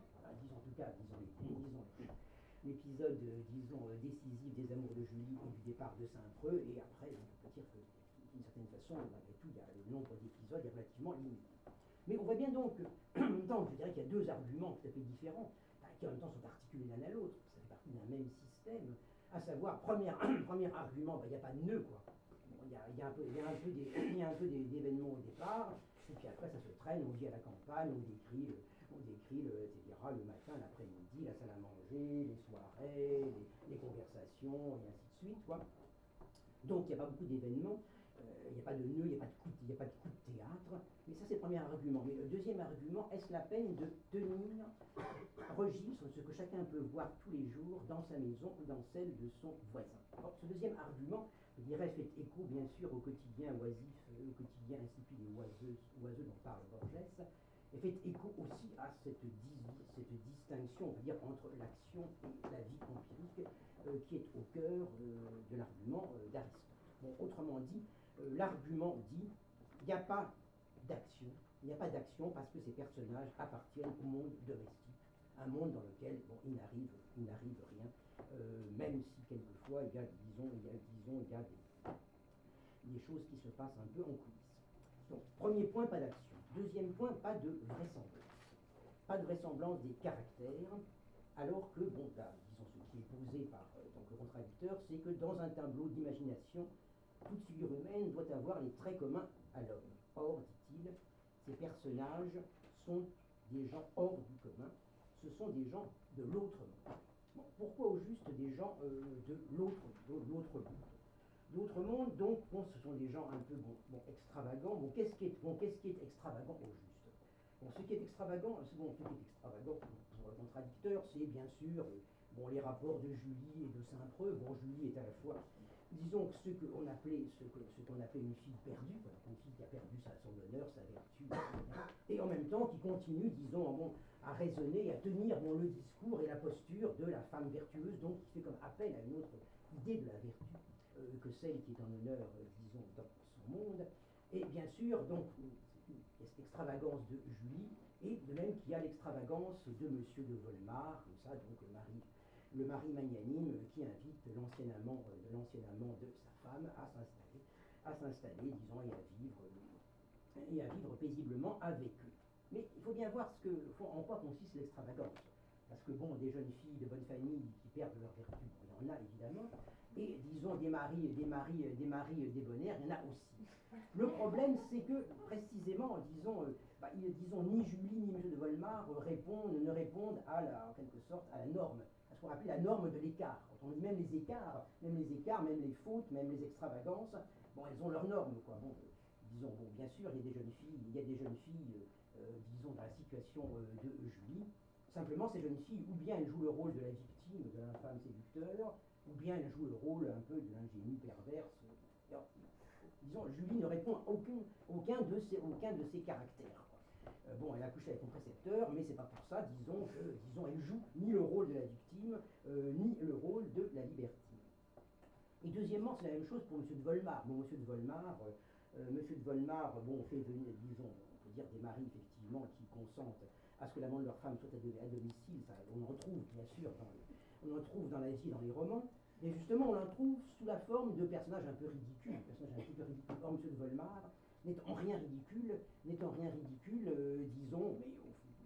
l'épisode, décisif des amours de Julie et du départ de Saint-Preux, et après, on peut dire que, d'une certaine façon, malgré tout, le nombre d'épisodes est relativement limité. Mais on voit bien donc, en même temps, je dirais qu'il y a deux arguments tout à fait différents, qui en même temps sont articulés l'un à l'autre, ça fait partie d'un même système, à savoir, premier argument, il n'y a pas de nœud, quoi. Il y a un peu d'événements au départ, et puis après ça se traîne, on vit à la campagne, on décrit etc., le matin, l'après-midi, la salle à manger, les soirées, les conversations, et ainsi de suite, quoi. Donc il n'y a pas beaucoup d'événements, il n'y a pas de nœud, il n'y a pas de coup de théâtre, mais ça c'est le premier argument. Mais le deuxième argument, est-ce la peine de tenir registre ce que chacun peut voir tous les jours dans sa maison ou dans celle de son voisin? Alors, ce deuxième argument, je dirais, fait écho bien sûr au quotidien oisif, au quotidien insipide et oiseux dont parle Borges, et fait écho aussi à cette distinction, on va dire, entre l'action et la vie empirique qui est au cœur de l'argument d'Aristote. Bon, autrement dit, l'argument dit il n'y a pas d'action, il n'y a pas d'action parce que ces personnages appartiennent au monde domestique, un monde dans lequel bon, il n'arrive rien, même si quelquefois il y a, des choses qui se passent un peu en coulisses. Donc, premier point, pas d'action. Deuxième point, pas de vraisemblance. Pas de vraisemblance des caractères, alors que, bon, là, disons, ce qui est posé par donc, le contradicteur, c'est que dans un tableau d'imagination, toute figure humaine doit avoir les traits communs à l'homme. Or, dit-il, ces personnages sont des gens hors du commun, ce sont des gens de l'autre monde. Bon, pourquoi au juste des gens de l'autre monde? L'autre monde, donc, bon, ce sont des gens un peu extravagants. Bon, qu'est-ce qui est extravagant au juste? Bon, ce qui est extravagant pour le contradicteur, c'est bien sûr bon, les rapports de Julie et de Saint-Preux. Bon, Julie est à la fois, disons, ce qu'on appelait une fille perdue, voilà, une fille qui a perdu son honneur, sa vertu, et en même temps qui continue, disons, bon, à raisonner, à tenir bon, le discours et la posture de la femme vertueuse, donc qui fait comme appel à une autre idée de la vertu que celle qui est en honneur, disons, dans son monde. Et bien sûr, donc, il y a cette extravagance de Julie, et de même qu'il y a l'extravagance de Monsieur de Volmar, comme ça, donc le mari magnanime qui invite l'ancien amant de sa femme à s'installer, disons, et à vivre paisiblement avec eux. Mais il faut bien voir en quoi consiste l'extravagance. Parce que, bon, des jeunes filles de bonne famille qui perdent leur vertu, il y en a évidemment, et disons des maris débonnaires, il y en a aussi. Le problème, c'est que précisément, disons, ni Julie ni M. de Volmar ne répondent en quelque sorte à la norme, à ce qu'on appelle la norme de l'écart. Quand on dit même les écarts, même les fautes, même les extravagances, bon, elles ont leurs normes, quoi. Bon, disons, bon, bien sûr, il y a des jeunes filles, disons, dans la situation de Julie. Simplement, ces jeunes filles, ou bien elles jouent le rôle de la victime, de l'infâme séducteur, ou bien elles jouent le rôle un peu de l'ingénue perverse. Alors, disons, Julie ne répond à aucun de ses caractères. Bon, elle a couché avec son précepteur, mais c'est pas pour ça, disons, elle joue ni le rôle de la victime, ni le rôle de la libertine. Et deuxièmement, c'est la même chose pour M. de Volmar. Bon, M. de Volmar, bon, fait venir, disons, on peut dire des maris, effectivement, qui consentent à ce que l'amant de leur femme soit à domicile. Ça, on en retrouve, bien sûr, dans la vie, dans les romans. Et justement, on l'en trouve sous la forme de personnages un peu ridicules. Or, M. de Volmar n'étant rien ridicule, disons, mais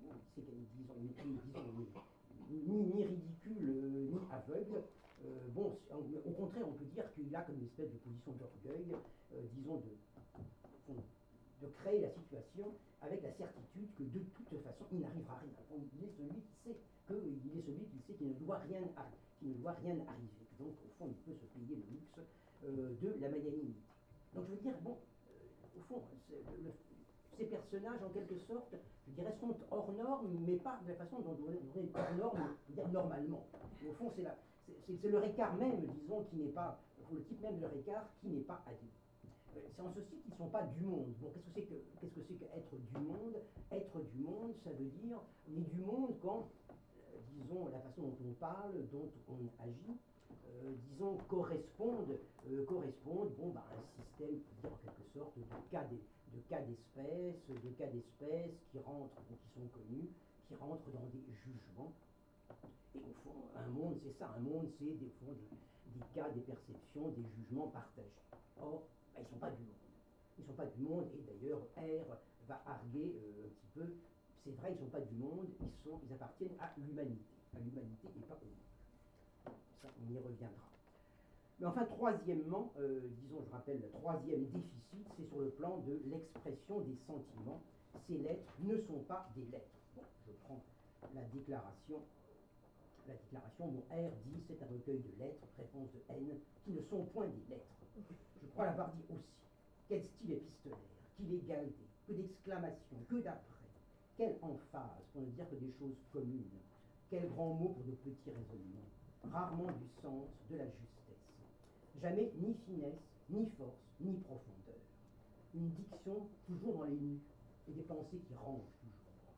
ni ridicule, ni aveugle. Bon, au contraire, on peut dire qu'il a comme une espèce de position d'orgueil, disons, de créer la situation avec la certitude que de toute façon, il n'arrivera rien. Il est celui qui sait qu'il ne doit rien arriver. Donc, au fond, il peut se payer le luxe de la magnanimité. Donc, je veux dire, bon, au fond, ces personnages, en quelque sorte, je dirais, sont hors normes, mais pas de la façon dont on est hors normes, je veux dire normalement. Au fond, c'est leur écart même, disons, qui n'est pas, le type même de leur écart qui n'est pas admis. C'est en ceci qu'ils ne sont pas du monde. Bon, qu'est-ce que c'est qu'être du monde? Être du monde, ça veut dire, on est du monde quand, disons, la façon dont on parle, dont on agit, disons, correspondent bon, à un système, on peut dire en quelque sorte, de cas d'espèces qui rentrent, ou qui sont connus, qui rentrent dans des jugements. Et au fond, un monde, c'est ça. Un monde, c'est des cas, des perceptions, des jugements partagés. Or, ils ne sont pas du monde. Ils ne sont pas du monde, et d'ailleurs, R va arguer un petit peu. C'est vrai, ils ne sont pas du monde, ils appartiennent à l'humanité et pas au monde. Ça, on y reviendra. Mais enfin, troisièmement, disons, je rappelle, le troisième déficit, c'est sur le plan de l'expression des sentiments. Ces lettres ne sont pas des lettres. Bon, je prends la déclaration. Bon, R dit, c'est un recueil de lettres, réponse de N, qui ne sont point des lettres. Je crois l'avoir dit aussi. Quel style épistolaire, qu'il est galdé, que d'exclamations, que d'après, quelle emphase pour ne dire que des choses communes, quel grand mot pour de petits raisonnements, rarement du sens, de la justesse. Jamais ni finesse, ni force, ni profondeur. Une diction toujours dans les nus, et des pensées qui rangent toujours.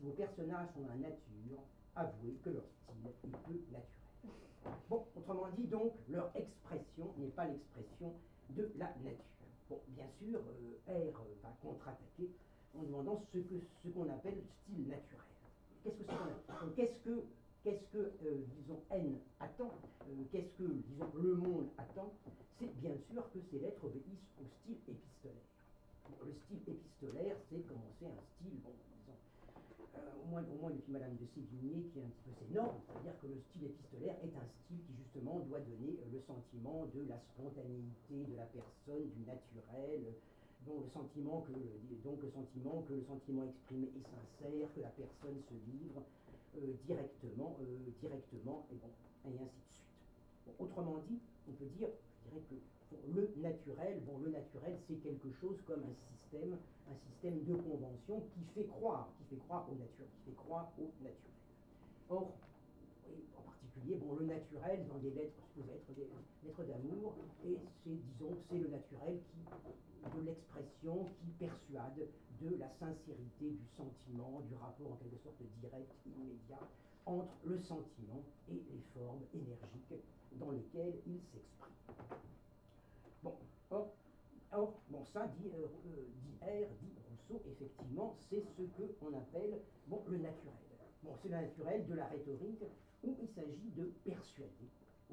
vos personnages sont dans la nature, avouez que leur style est peu naturel. Bon, autrement dit, donc, leur expression n'est pas l'expression de la nature. Bon, bien sûr, R va contre-attaquer en demandant ce qu'on appelle style naturel. Qu'est-ce que c'est qu'est-ce que disons, N attend, qu'est-ce que, disons, le monde attend? C'est bien sûr que ces lettres obéissent au style épistolaire. Le style épistolaire, c'est commencer un style, bon, disons, au moins depuis Madame de Sévigné, qui est un petit peu ses normes, c'est-à-dire que le style épistolaire est un style qui justement doit donner le sentiment de la spontanéité de la personne, du naturel, donc le sentiment que le sentiment exprimé est sincère, que la personne se livre directement, et bon, et ainsi de suite. Bon, autrement dit, on peut dire, je dirais que le naturel, c'est quelque chose comme un système de convention qui fait croire au naturel. Or, oui, en particulier, bon, le naturel dans des lettres supposées être des lettres d'amour, et c'est le naturel de l'expression qui persuade de la sincérité du sentiment, du rapport en quelque sorte direct, immédiat, entre le sentiment et les formes énergiques dans lesquelles il s'exprime. Bon, bon, ça, dit Rousseau, effectivement, c'est ce qu'on appelle, bon, le naturel. Bon, c'est le naturel de la rhétorique où il s'agit de persuader,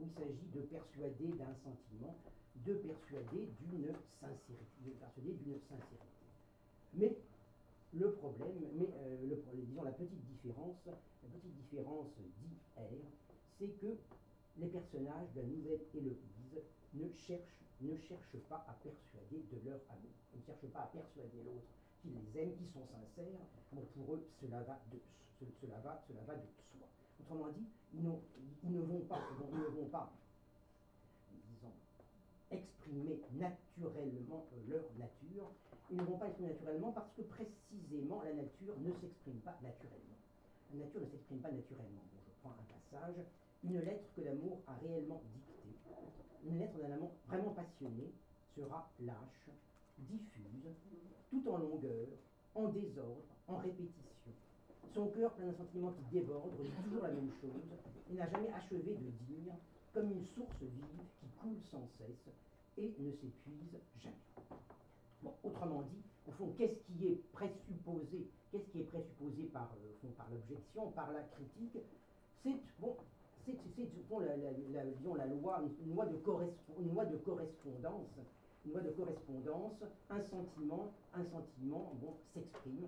d'un sentiment, de persuader d'une sincérité. Mais le problème, disons la petite différence dit R, c'est que les personnages de la Nouvelle Héloïse ne cherchent pas à persuader de leur amour. Ils ne cherchent pas à persuader l'autre qu'ils les aiment, qu'ils sont sincères. Bon, pour eux, cela va de soi. Autrement dit, ils ne vont pas, disons, exprimer naturellement leur nature. Ils ne vont pas exprimer naturellement parce que précisément la nature ne s'exprime pas naturellement. La nature ne s'exprime pas naturellement. Bon, je prends un passage. Une lettre que l'amour a réellement dictée, une lettre d'un amant vraiment passionné, sera lâche, diffuse, tout en longueur, en désordre, en répétition. Son cœur plein d'un sentiment qui déborde, dit toujours la même chose, et n'a jamais achevé de dire, comme une source vive qui coule sans cesse et ne s'épuise jamais. Bon, autrement dit, au fond, qu'est-ce qui est présupposé par l'objection, par la critique? C'est disons, une loi de correspondance, un sentiment, bon, s'exprime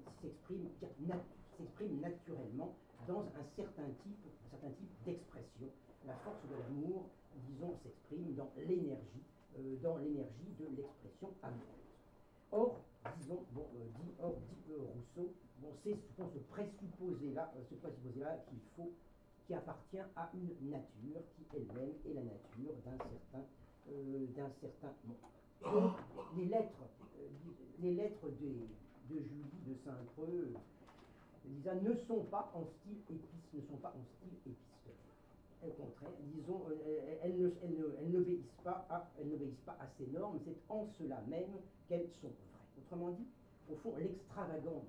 naturellement dans un certain type d'expression. La force de l'amour, disons, s'exprime dans l'énergie de l'expression amoureuse. Or, disons, bon, dit Rousseau, bon, c'est ce présupposé-là qui appartient à une nature qui elle-même est la nature d'un certain monde. Donc, les lettres de Julie de Saint-Preux ne sont pas en style épistolaire. Au contraire, disons, elles n'obéissent pas à ces normes. C'est en cela même qu'elles sont vraies. Autrement dit, au fond, l'extravagance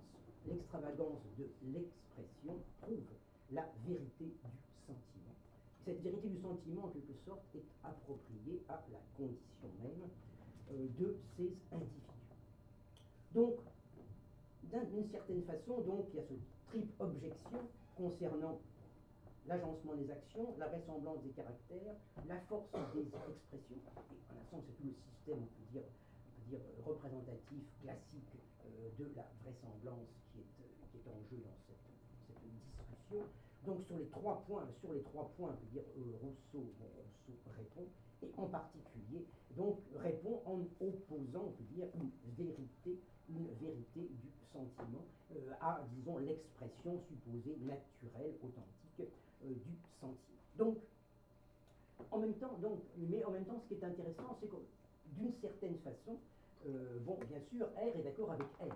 de l'expression prouve la vérité du sentiment. Cette vérité du sentiment, en quelque sorte, est appropriée à la condition même de ces individus. Donc, d'une certaine façon, donc, il y a ce triple objection concernant l'agencement des actions, la vraisemblance des caractères, la force des expressions, et en un sens c'est tout le système, on peut dire représentatif, classique de la vraisemblance qui est en jeu dans cette discussion. Donc sur les trois points, on peut dire Rousseau répond, et en particulier donc répond en opposant, on peut dire, une vérité du sentiment à, disons, l'expression supposée naturelle, authentique du sentiment. Donc, en même temps, ce qui est intéressant, c'est que d'une certaine façon, bon, bien sûr, R est d'accord avec N.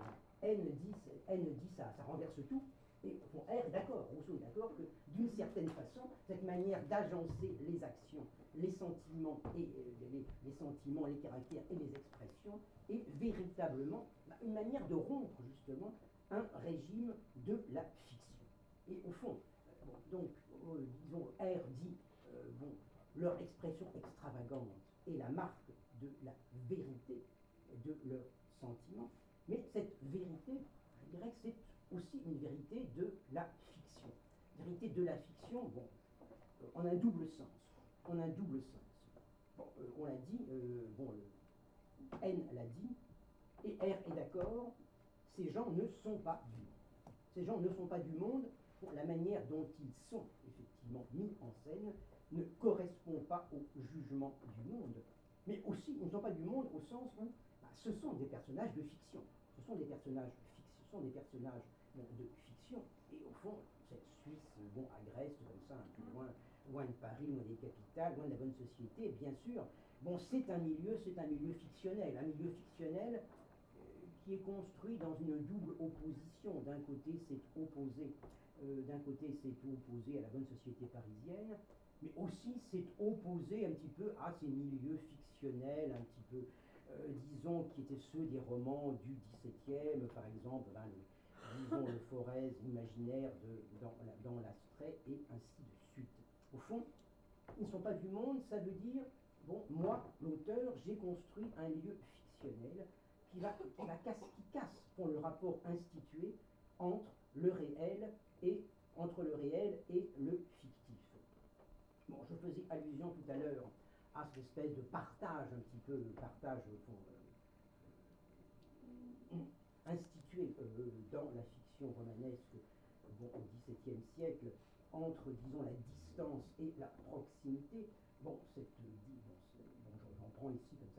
N dit ça renverse tout. Et bon, R est d'accord, Rousseau est d'accord que d'une certaine façon, cette manière d'agencer les actions, les sentiments, les caractères et les expressions est véritablement une manière de rompre justement un régime de la fiction. Et au fond, donc, disons, R dit, leur expression extravagante est la marque de la vérité de leurs sentiments, mais cette vérité, je dirais que c'est aussi une vérité de la fiction. Vérité de la fiction, en un double sens. En un double sens. On l'a dit, N l'a dit, et R est d'accord, ces gens ne sont pas du monde. Ces gens ne sont pas du monde, la manière dont ils sont effectivement mis en scène ne correspond pas au jugement du monde, mais aussi ils ne sont pas du monde au sens où ce sont des personnages de fiction. Ce sont des personnages de fiction, et au fond, cette Suisse, à Grèce, comme ça, un peu loin de Paris, loin des capitales, loin de la bonne société, bien sûr, c'est un milieu fictionnel, qui est construit dans une double opposition. D'un côté, c'est opposé à la bonne société parisienne, mais aussi c'est opposé un petit peu à ces milieux fictionnels, un petit peu, disons, qui étaient ceux des romans du XVIIe, par exemple, disons le Forez imaginaire dans l'Astrait, et ainsi de suite. Au fond, ils ne sont pas du monde, ça veut dire, moi, l'auteur, j'ai construit un milieu fictionnel qui casse pour le rapport institué entre le réel et le fictif. Je faisais allusion tout à l'heure à cette espèce de partage, un petit peu, institué dans la fiction romanesque au XVIIe siècle, entre, disons, la distance et la proximité. J'en prends ici comme ça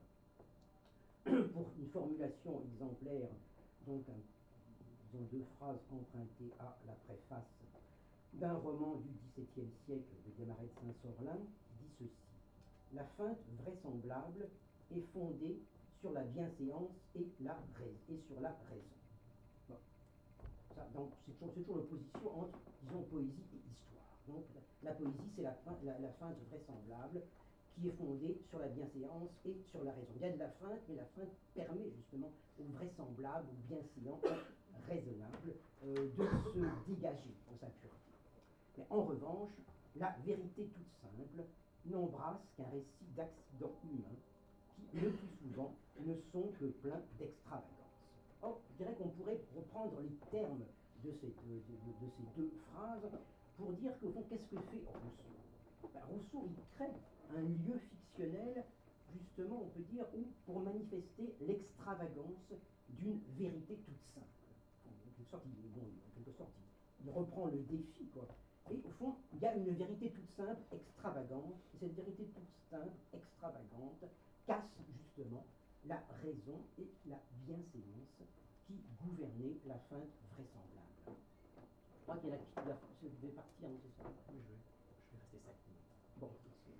pour une formulation exemplaire, donc disons, deux phrases empruntées à la préface d'un roman du XVIIe siècle de Desmarais de Saint-Sorlin, qui dit ceci: la feinte vraisemblable est fondée sur la bienséance et sur la raison. Donc c'est toujours l'opposition entre, disons, poésie et histoire. Donc la poésie, c'est la feinte vraisemblable qui est fondée sur la bienséance et sur la raison. Il y a de la feinte, mais la feinte permet justement au vraisemblable, au bienséant, au raisonnable de se dégager dans sa pureté. Mais en revanche, la vérité toute simple n'embrasse qu'un récit d'accidents humains qui, le plus souvent, ne sont que pleins d'extravagance. Or, je dirais qu'on pourrait reprendre les termes de ces deux phrases pour dire qu'au fond, qu'est-ce que fait Rousseau? Rousseau, il crée un lieu fictionnel, justement, on peut dire, pour manifester l'extravagance d'une vérité toute simple. En quelque sorte, il reprend le défi, quoi. Et au fond, il y a une vérité toute simple, extravagante, et cette vérité toute simple, extravagante, casse justement la raison et la bienséance qui gouvernaient la feinte vraisemblable. Je crois qu'il y a je vais partir, non, c'est ça? Oui, je vais rester 5 minutes.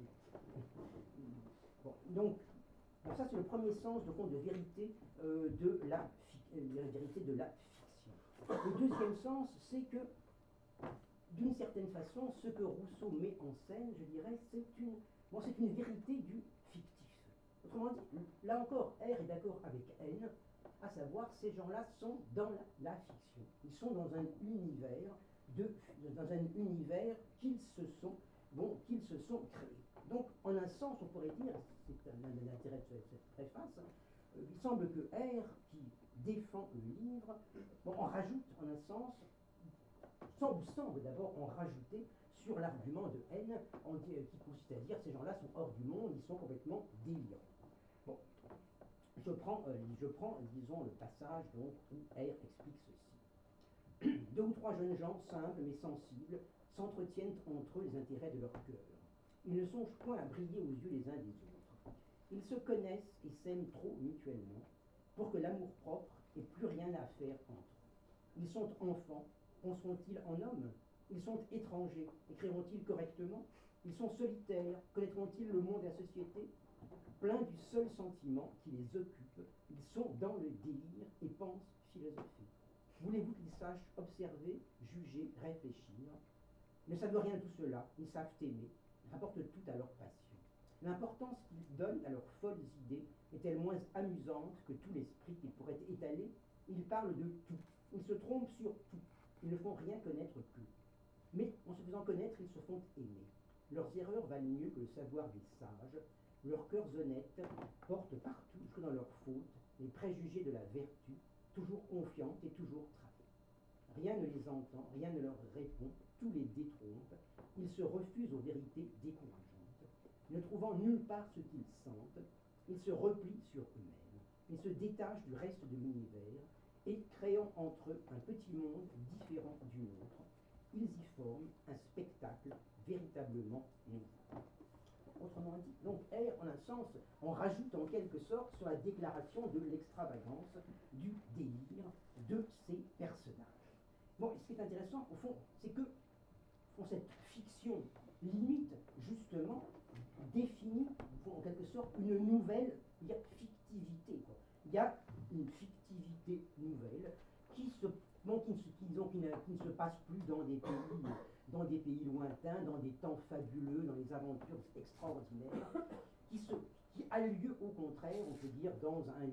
Donc, ça c'est le premier sens de vérité de la vérité de la fiction. Le deuxième sens, c'est que, d'une certaine façon, ce que Rousseau met en scène, je dirais, c'est une vérité du fictif. Autrement dit, là encore, R est d'accord avec N, à savoir, ces gens-là sont dans la fiction. Ils sont dans un univers qu'ils se sont créés. Donc, en un sens, on pourrait dire, c'est l'intérêt de cette préface, il semble que R, qui défend le livre, en rajoute, en un sens, semble d'abord en rajouter sur l'argument de N, qui consiste à dire ces gens-là sont hors du monde, ils sont complètement délirants. Je prends, disons, le passage donc, où R explique ceci. 2 ou 3 jeunes gens, simples mais sensibles, s'entretiennent entre eux les intérêts de leur cœur. Ils ne songent point à briller aux yeux les uns des autres. Ils se connaissent et s'aiment trop mutuellement pour que l'amour-propre ait plus rien à faire entre eux. Ils sont enfants, penseront-ils en hommes? Ils sont étrangers, écriront-ils correctement? Ils sont solitaires, connaîtront-ils le monde et la société? Pleins du seul sentiment qui les occupe, ils sont dans le délire et pensent philosopher. Voulez-vous qu'ils sachent observer, juger, réfléchir? Ils ne savent rien de tout cela, ils savent aimer, ils rapportent tout à leur passion. L'importance qu'ils donnent à leurs folles idées est-elle moins amusante que tout l'esprit qu'ils pourraient étaler? Ils parlent de tout, Ils se trompent sur tout. Ils ne font rien connaître qu'eux. Mais en se faisant connaître, ils se font aimer. Leurs erreurs valent mieux que le savoir des sages. Leurs cœurs honnêtes portent partout, jusque dans leurs fautes, les préjugés de la vertu, toujours confiants et toujours través. Rien ne les entend, rien ne leur répond, tout les détrompe. Ils se refusent aux vérités décourageantes. Ne trouvant nulle part ce qu'ils sentent, ils se replient sur eux-mêmes. Ils se détachent du reste de l'univers et, créant entre eux un petit monde différent du nôtre, ils y forment un spectacle véritablement nouveau. Autrement dit, donc R, en un sens, on rajoute en quelque sorte sur la déclaration de l'extravagance, du délire de ces personnages. Bon, ce qui est intéressant, au fond, c'est que cette fiction limite, justement, définit, en quelque sorte, une nouvelle fictivité. Quoi. Il y a une fictivité nouvelle qui ne se passe plus dans des pays lointains, dans des temps fabuleux, dans les aventures extraordinaires, qui a lieu au contraire, on peut dire, dans un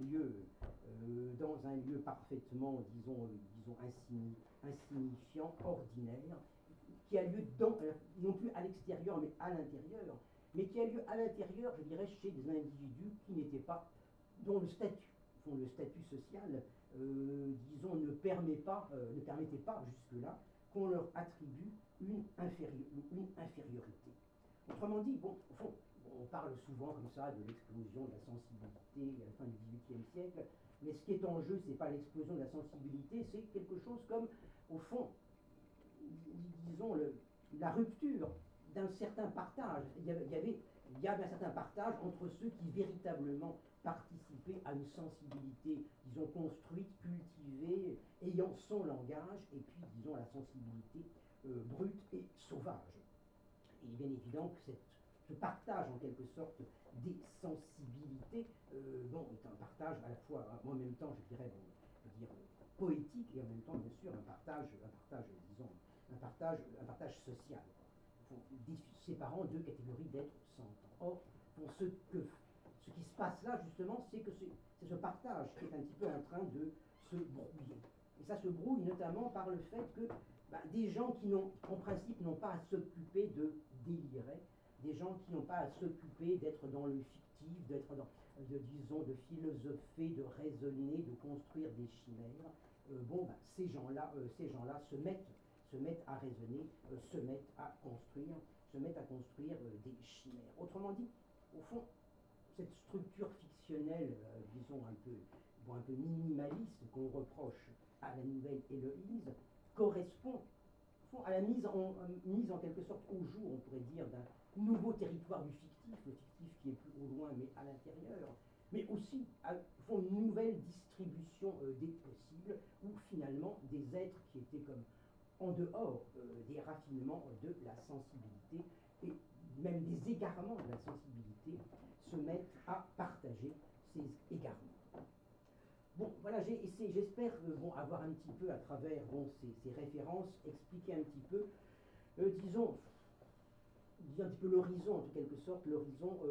lieu parfaitement, disons insignifiant, ordinaire, qui a lieu non plus à l'extérieur, mais à l'intérieur, mais qui a lieu à l'intérieur, je dirais, chez des individus qui n'étaient pas, dont le statut social, disons, ne permettait pas jusque-là qu'on leur attribue une infériorité. Autrement dit, bon, au fond, on parle souvent comme ça de l'explosion de la sensibilité à la fin du XVIIIe siècle, mais ce qui est en jeu, ce n'est pas l'explosion de la sensibilité, c'est quelque chose comme, au fond, disons, la rupture d'un certain partage. Il y a un certain partage entre ceux qui véritablement participaient à une sensibilité, disons, construite, cultivée, ayant son langage, et puis, disons, la sensibilité brute et sauvage. Il est bien évident que ce partage, en quelque sorte, des sensibilités, est un partage à la fois, en même temps, je dirais, poétique, et en même temps, bien sûr, un partage social, séparant deux catégories d'êtres s'entendent. Or, ce qui se passe là, justement, c'est que c'est ce partage qui est un petit peu en train de se brouiller. Et ça se brouille notamment par le fait que des gens qui, en principe, n'ont pas à s'occuper de délirer, des gens qui n'ont pas à s'occuper d'être dans le fictif, de philosopher, de raisonner, de construire des chimères, ces gens-là se mettent à raisonner, se mettent à construire des chimères. Autrement dit, au fond, cette structure fictionnelle, disons un peu minimaliste qu'on reproche à la nouvelle Héloïse, correspond à la mise en quelque sorte au jour, on pourrait dire, d'un nouveau territoire du fictif, le fictif qui est plus au loin mais à l'intérieur, mais aussi une nouvelle distribution des possibles, où finalement des êtres qui étaient comme en dehors des raffinements de la sensibilité et même des égarements de la sensibilité se mettent à partager ces égarements. Bon, voilà, j'espère avoir un petit peu, à travers ces références, expliquer un petit peu, disons un petit peu l'horizon, en quelque sorte, l'horizon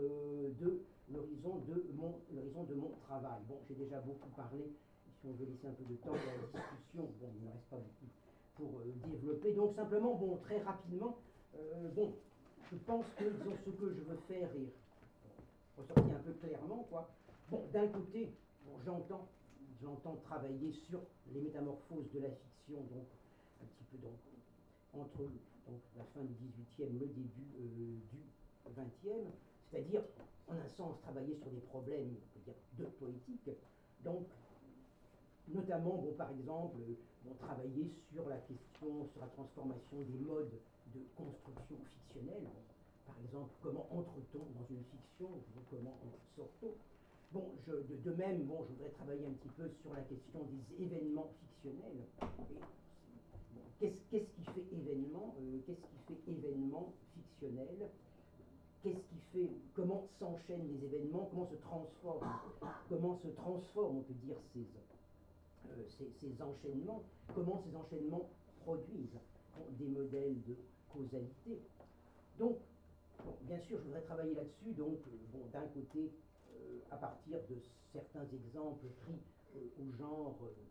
de mon travail. Bon, j'ai déjà beaucoup parlé, si on veut laisser un peu de temps à la discussion, il ne reste pas beaucoup pour développer. Donc simplement, très rapidement, je pense que, disons, ce que je veux faire est ressorti un peu clairement, quoi. D'un côté, j'entends travailler sur les métamorphoses de la fiction, donc un petit peu entre la fin du XVIIIe, le début du XXe, c'est-à-dire, en un sens, travailler sur des problèmes, on peut dire, de poétique, donc notamment, par exemple, travailler sur la transformation des modes de construction fictionnelle. Par exemple, comment entre-t-on dans une fiction, comment en sort-on. De même, je voudrais travailler un petit peu sur la question des événements fictionnels. Qu'est-ce qui fait événement fictionnel? Comment s'enchaînent les événements? Comment se transforment, on peut dire, ces enchaînements? Comment ces enchaînements produisent des modèles de causalité? Donc, bien sûr, je voudrais travailler là-dessus, d'un côté, à partir de certains exemples pris au genre fictionnel,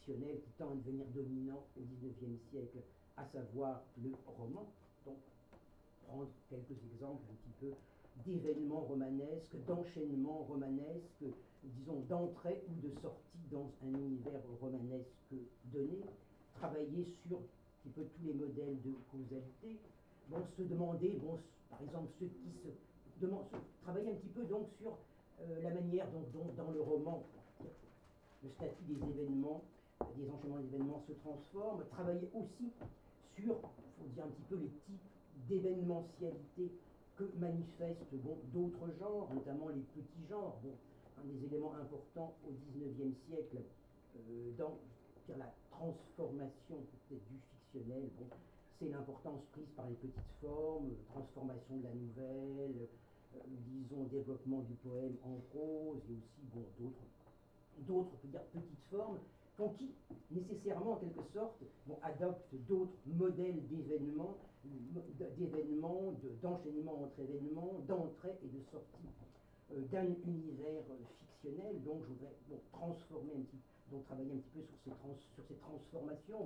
fictionnel qui tend à devenir dominant au XIXe siècle, à savoir le roman. Donc, prendre quelques exemples un petit peu d'événements romanesques, d'enchaînements romanesques, disons d'entrée ou de sortie dans un univers romanesque donné, travailler sur un petit peu tous les modèles de causalité, bon, se demander, bon, par exemple, ceux qui travailler un petit peu donc sur la manière dont dans le roman, le statut des événements, des enchaînements d'événements se transforme, travailler aussi sur, il faut dire un petit peu les types d'événementialité que manifestent bon, d'autres genres, notamment les petits genres. Bon, un des éléments importants au XIXe siècle dans la transformation peut-être du fictionnel, bon, c'est l'importance prise par les petites formes, transformation de la nouvelle, disons développement du poème en prose, et aussi bon, d'autres on peut dire, petites formes, qui nécessairement en quelque sorte adoptent d'autres modèles d'événements, d'enchaînement entre événements, d'entrée et de sortie d'un univers fictionnel. Donc je voudrais transformer un petit, donc travailler un petit peu sur ces transformations.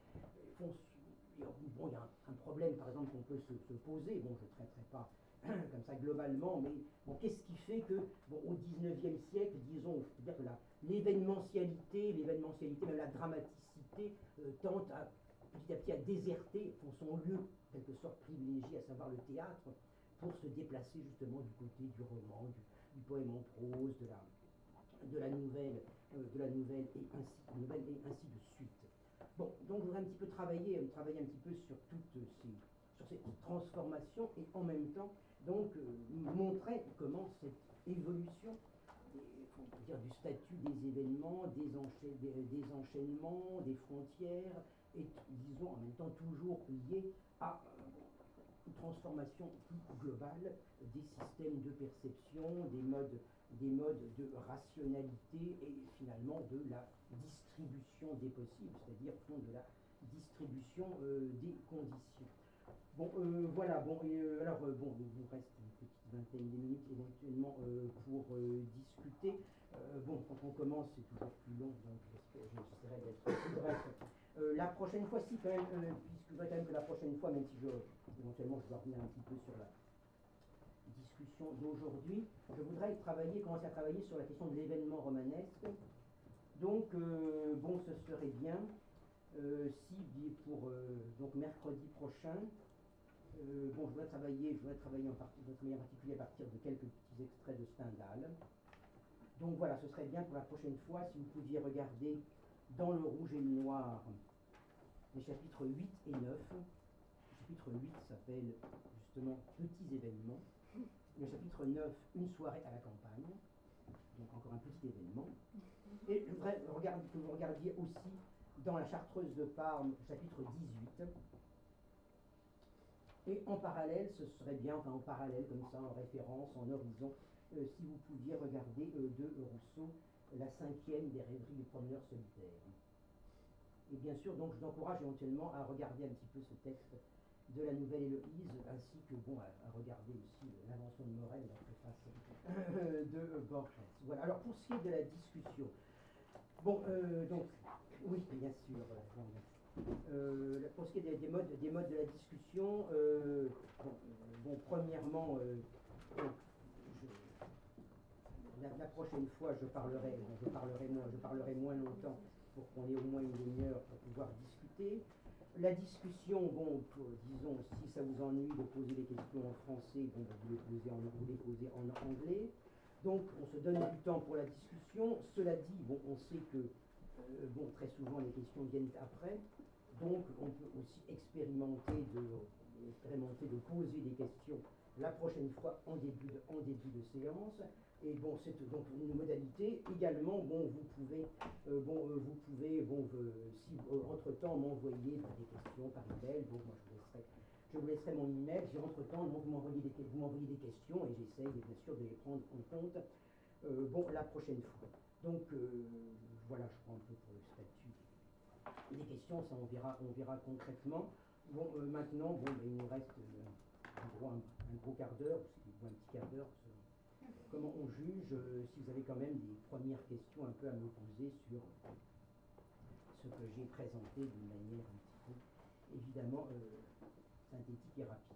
Bon, il y a un problème par exemple qu'on peut se poser, bon je ne traiterai pas comme ça globalement, mais bon, qu'est-ce qui fait que bon, au XIXe siècle, disons, c'est-à-dire que l'événementialité, même la dramaticité tente petit à petit à déserter son lieu, en quelque sorte privilégié, à savoir le théâtre, pour se déplacer justement du côté du roman, du poème en prose, de la nouvelle et ainsi de suite. Bon, donc je voudrais un petit peu travailler un petit peu sur ces transformations et en même temps donc montrer comment cette évolution du statut des événements, des enchaînements, des frontières est, disons, en même temps toujours liée à une transformation plus globale des systèmes de perception, des modes de rationalité et finalement de la distribution des possibles, c'est-à-dire de la distribution des conditions. Bon, voilà, bon, alors, bon, il vous reste une petite vingtaine de minutes éventuellement pour discuter. Bon, quand on commence, c'est toujours plus long, donc j'essaierai d'être plus bref. La prochaine fois, si, quand même, puisque je voudrais quand même que la prochaine fois, même si éventuellement je dois revenir un petit peu sur la discussion d'aujourd'hui, je voudrais commencer à travailler sur la question de l'événement romanesque. Donc, bon, ce serait bien si pour donc mercredi prochain, bon, je voudrais travailler en particulier à partir de quelques petits extraits de Stendhal. Donc voilà, ce serait bien pour la prochaine fois si vous pouviez regarder dans le rouge et le noir les chapitres 8 et 9. Le chapitre 8 s'appelle justement Petits événements. Le chapitre 9, Une soirée à la campagne. Donc encore un petit événement. Et je voudrais que vous regardiez aussi dans la Chartreuse de Parme, chapitre 18. Et en parallèle, ce serait bien, enfin en parallèle comme ça, en référence, en horizon, si vous pouviez regarder de Rousseau, la 5e des rêveries du promeneur solitaire. Et bien sûr, donc je vous encourage éventuellement à regarder un petit peu ce texte de la Nouvelle Héloïse, ainsi que bon, à regarder aussi l'invention de Morel, la préface de Borges. Voilà. Alors pour ce qui est de la discussion, bon, donc, oui, bien sûr. Pour ce qui est des modes de la discussion, bon, premièrement, la prochaine fois, je parlerai moins longtemps pour qu'on ait au moins une demi-heure pour pouvoir discuter. La discussion, bon, disons, si ça vous ennuie de poser des questions en français, bon, vous les posez en anglais. Donc, on se donne du temps pour la discussion. Cela dit, bon, on sait que bon, très souvent les questions viennent après. Donc, on peut aussi expérimenter de poser des questions la prochaine fois en début de séance. Et bon, c'est donc une modalité. Également, bon, vous pouvez, si entre-temps m'envoyer des questions par email. Bon, moi je vous laisserai mon email. Si entre-temps, vous m'envoyez des questions et j'essaye bien sûr de les prendre en compte. Bon, la prochaine fois. Donc voilà, je crois un peu pour le statut. Les questions, ça on verra concrètement. Bon, maintenant, bon, il nous reste un gros quart d'heure, un petit quart d'heure. Comment on juge, si vous avez quand même des premières questions un peu à me poser sur ce que j'ai présenté d'une manière un petit peu, évidemment, synthétique et rapide.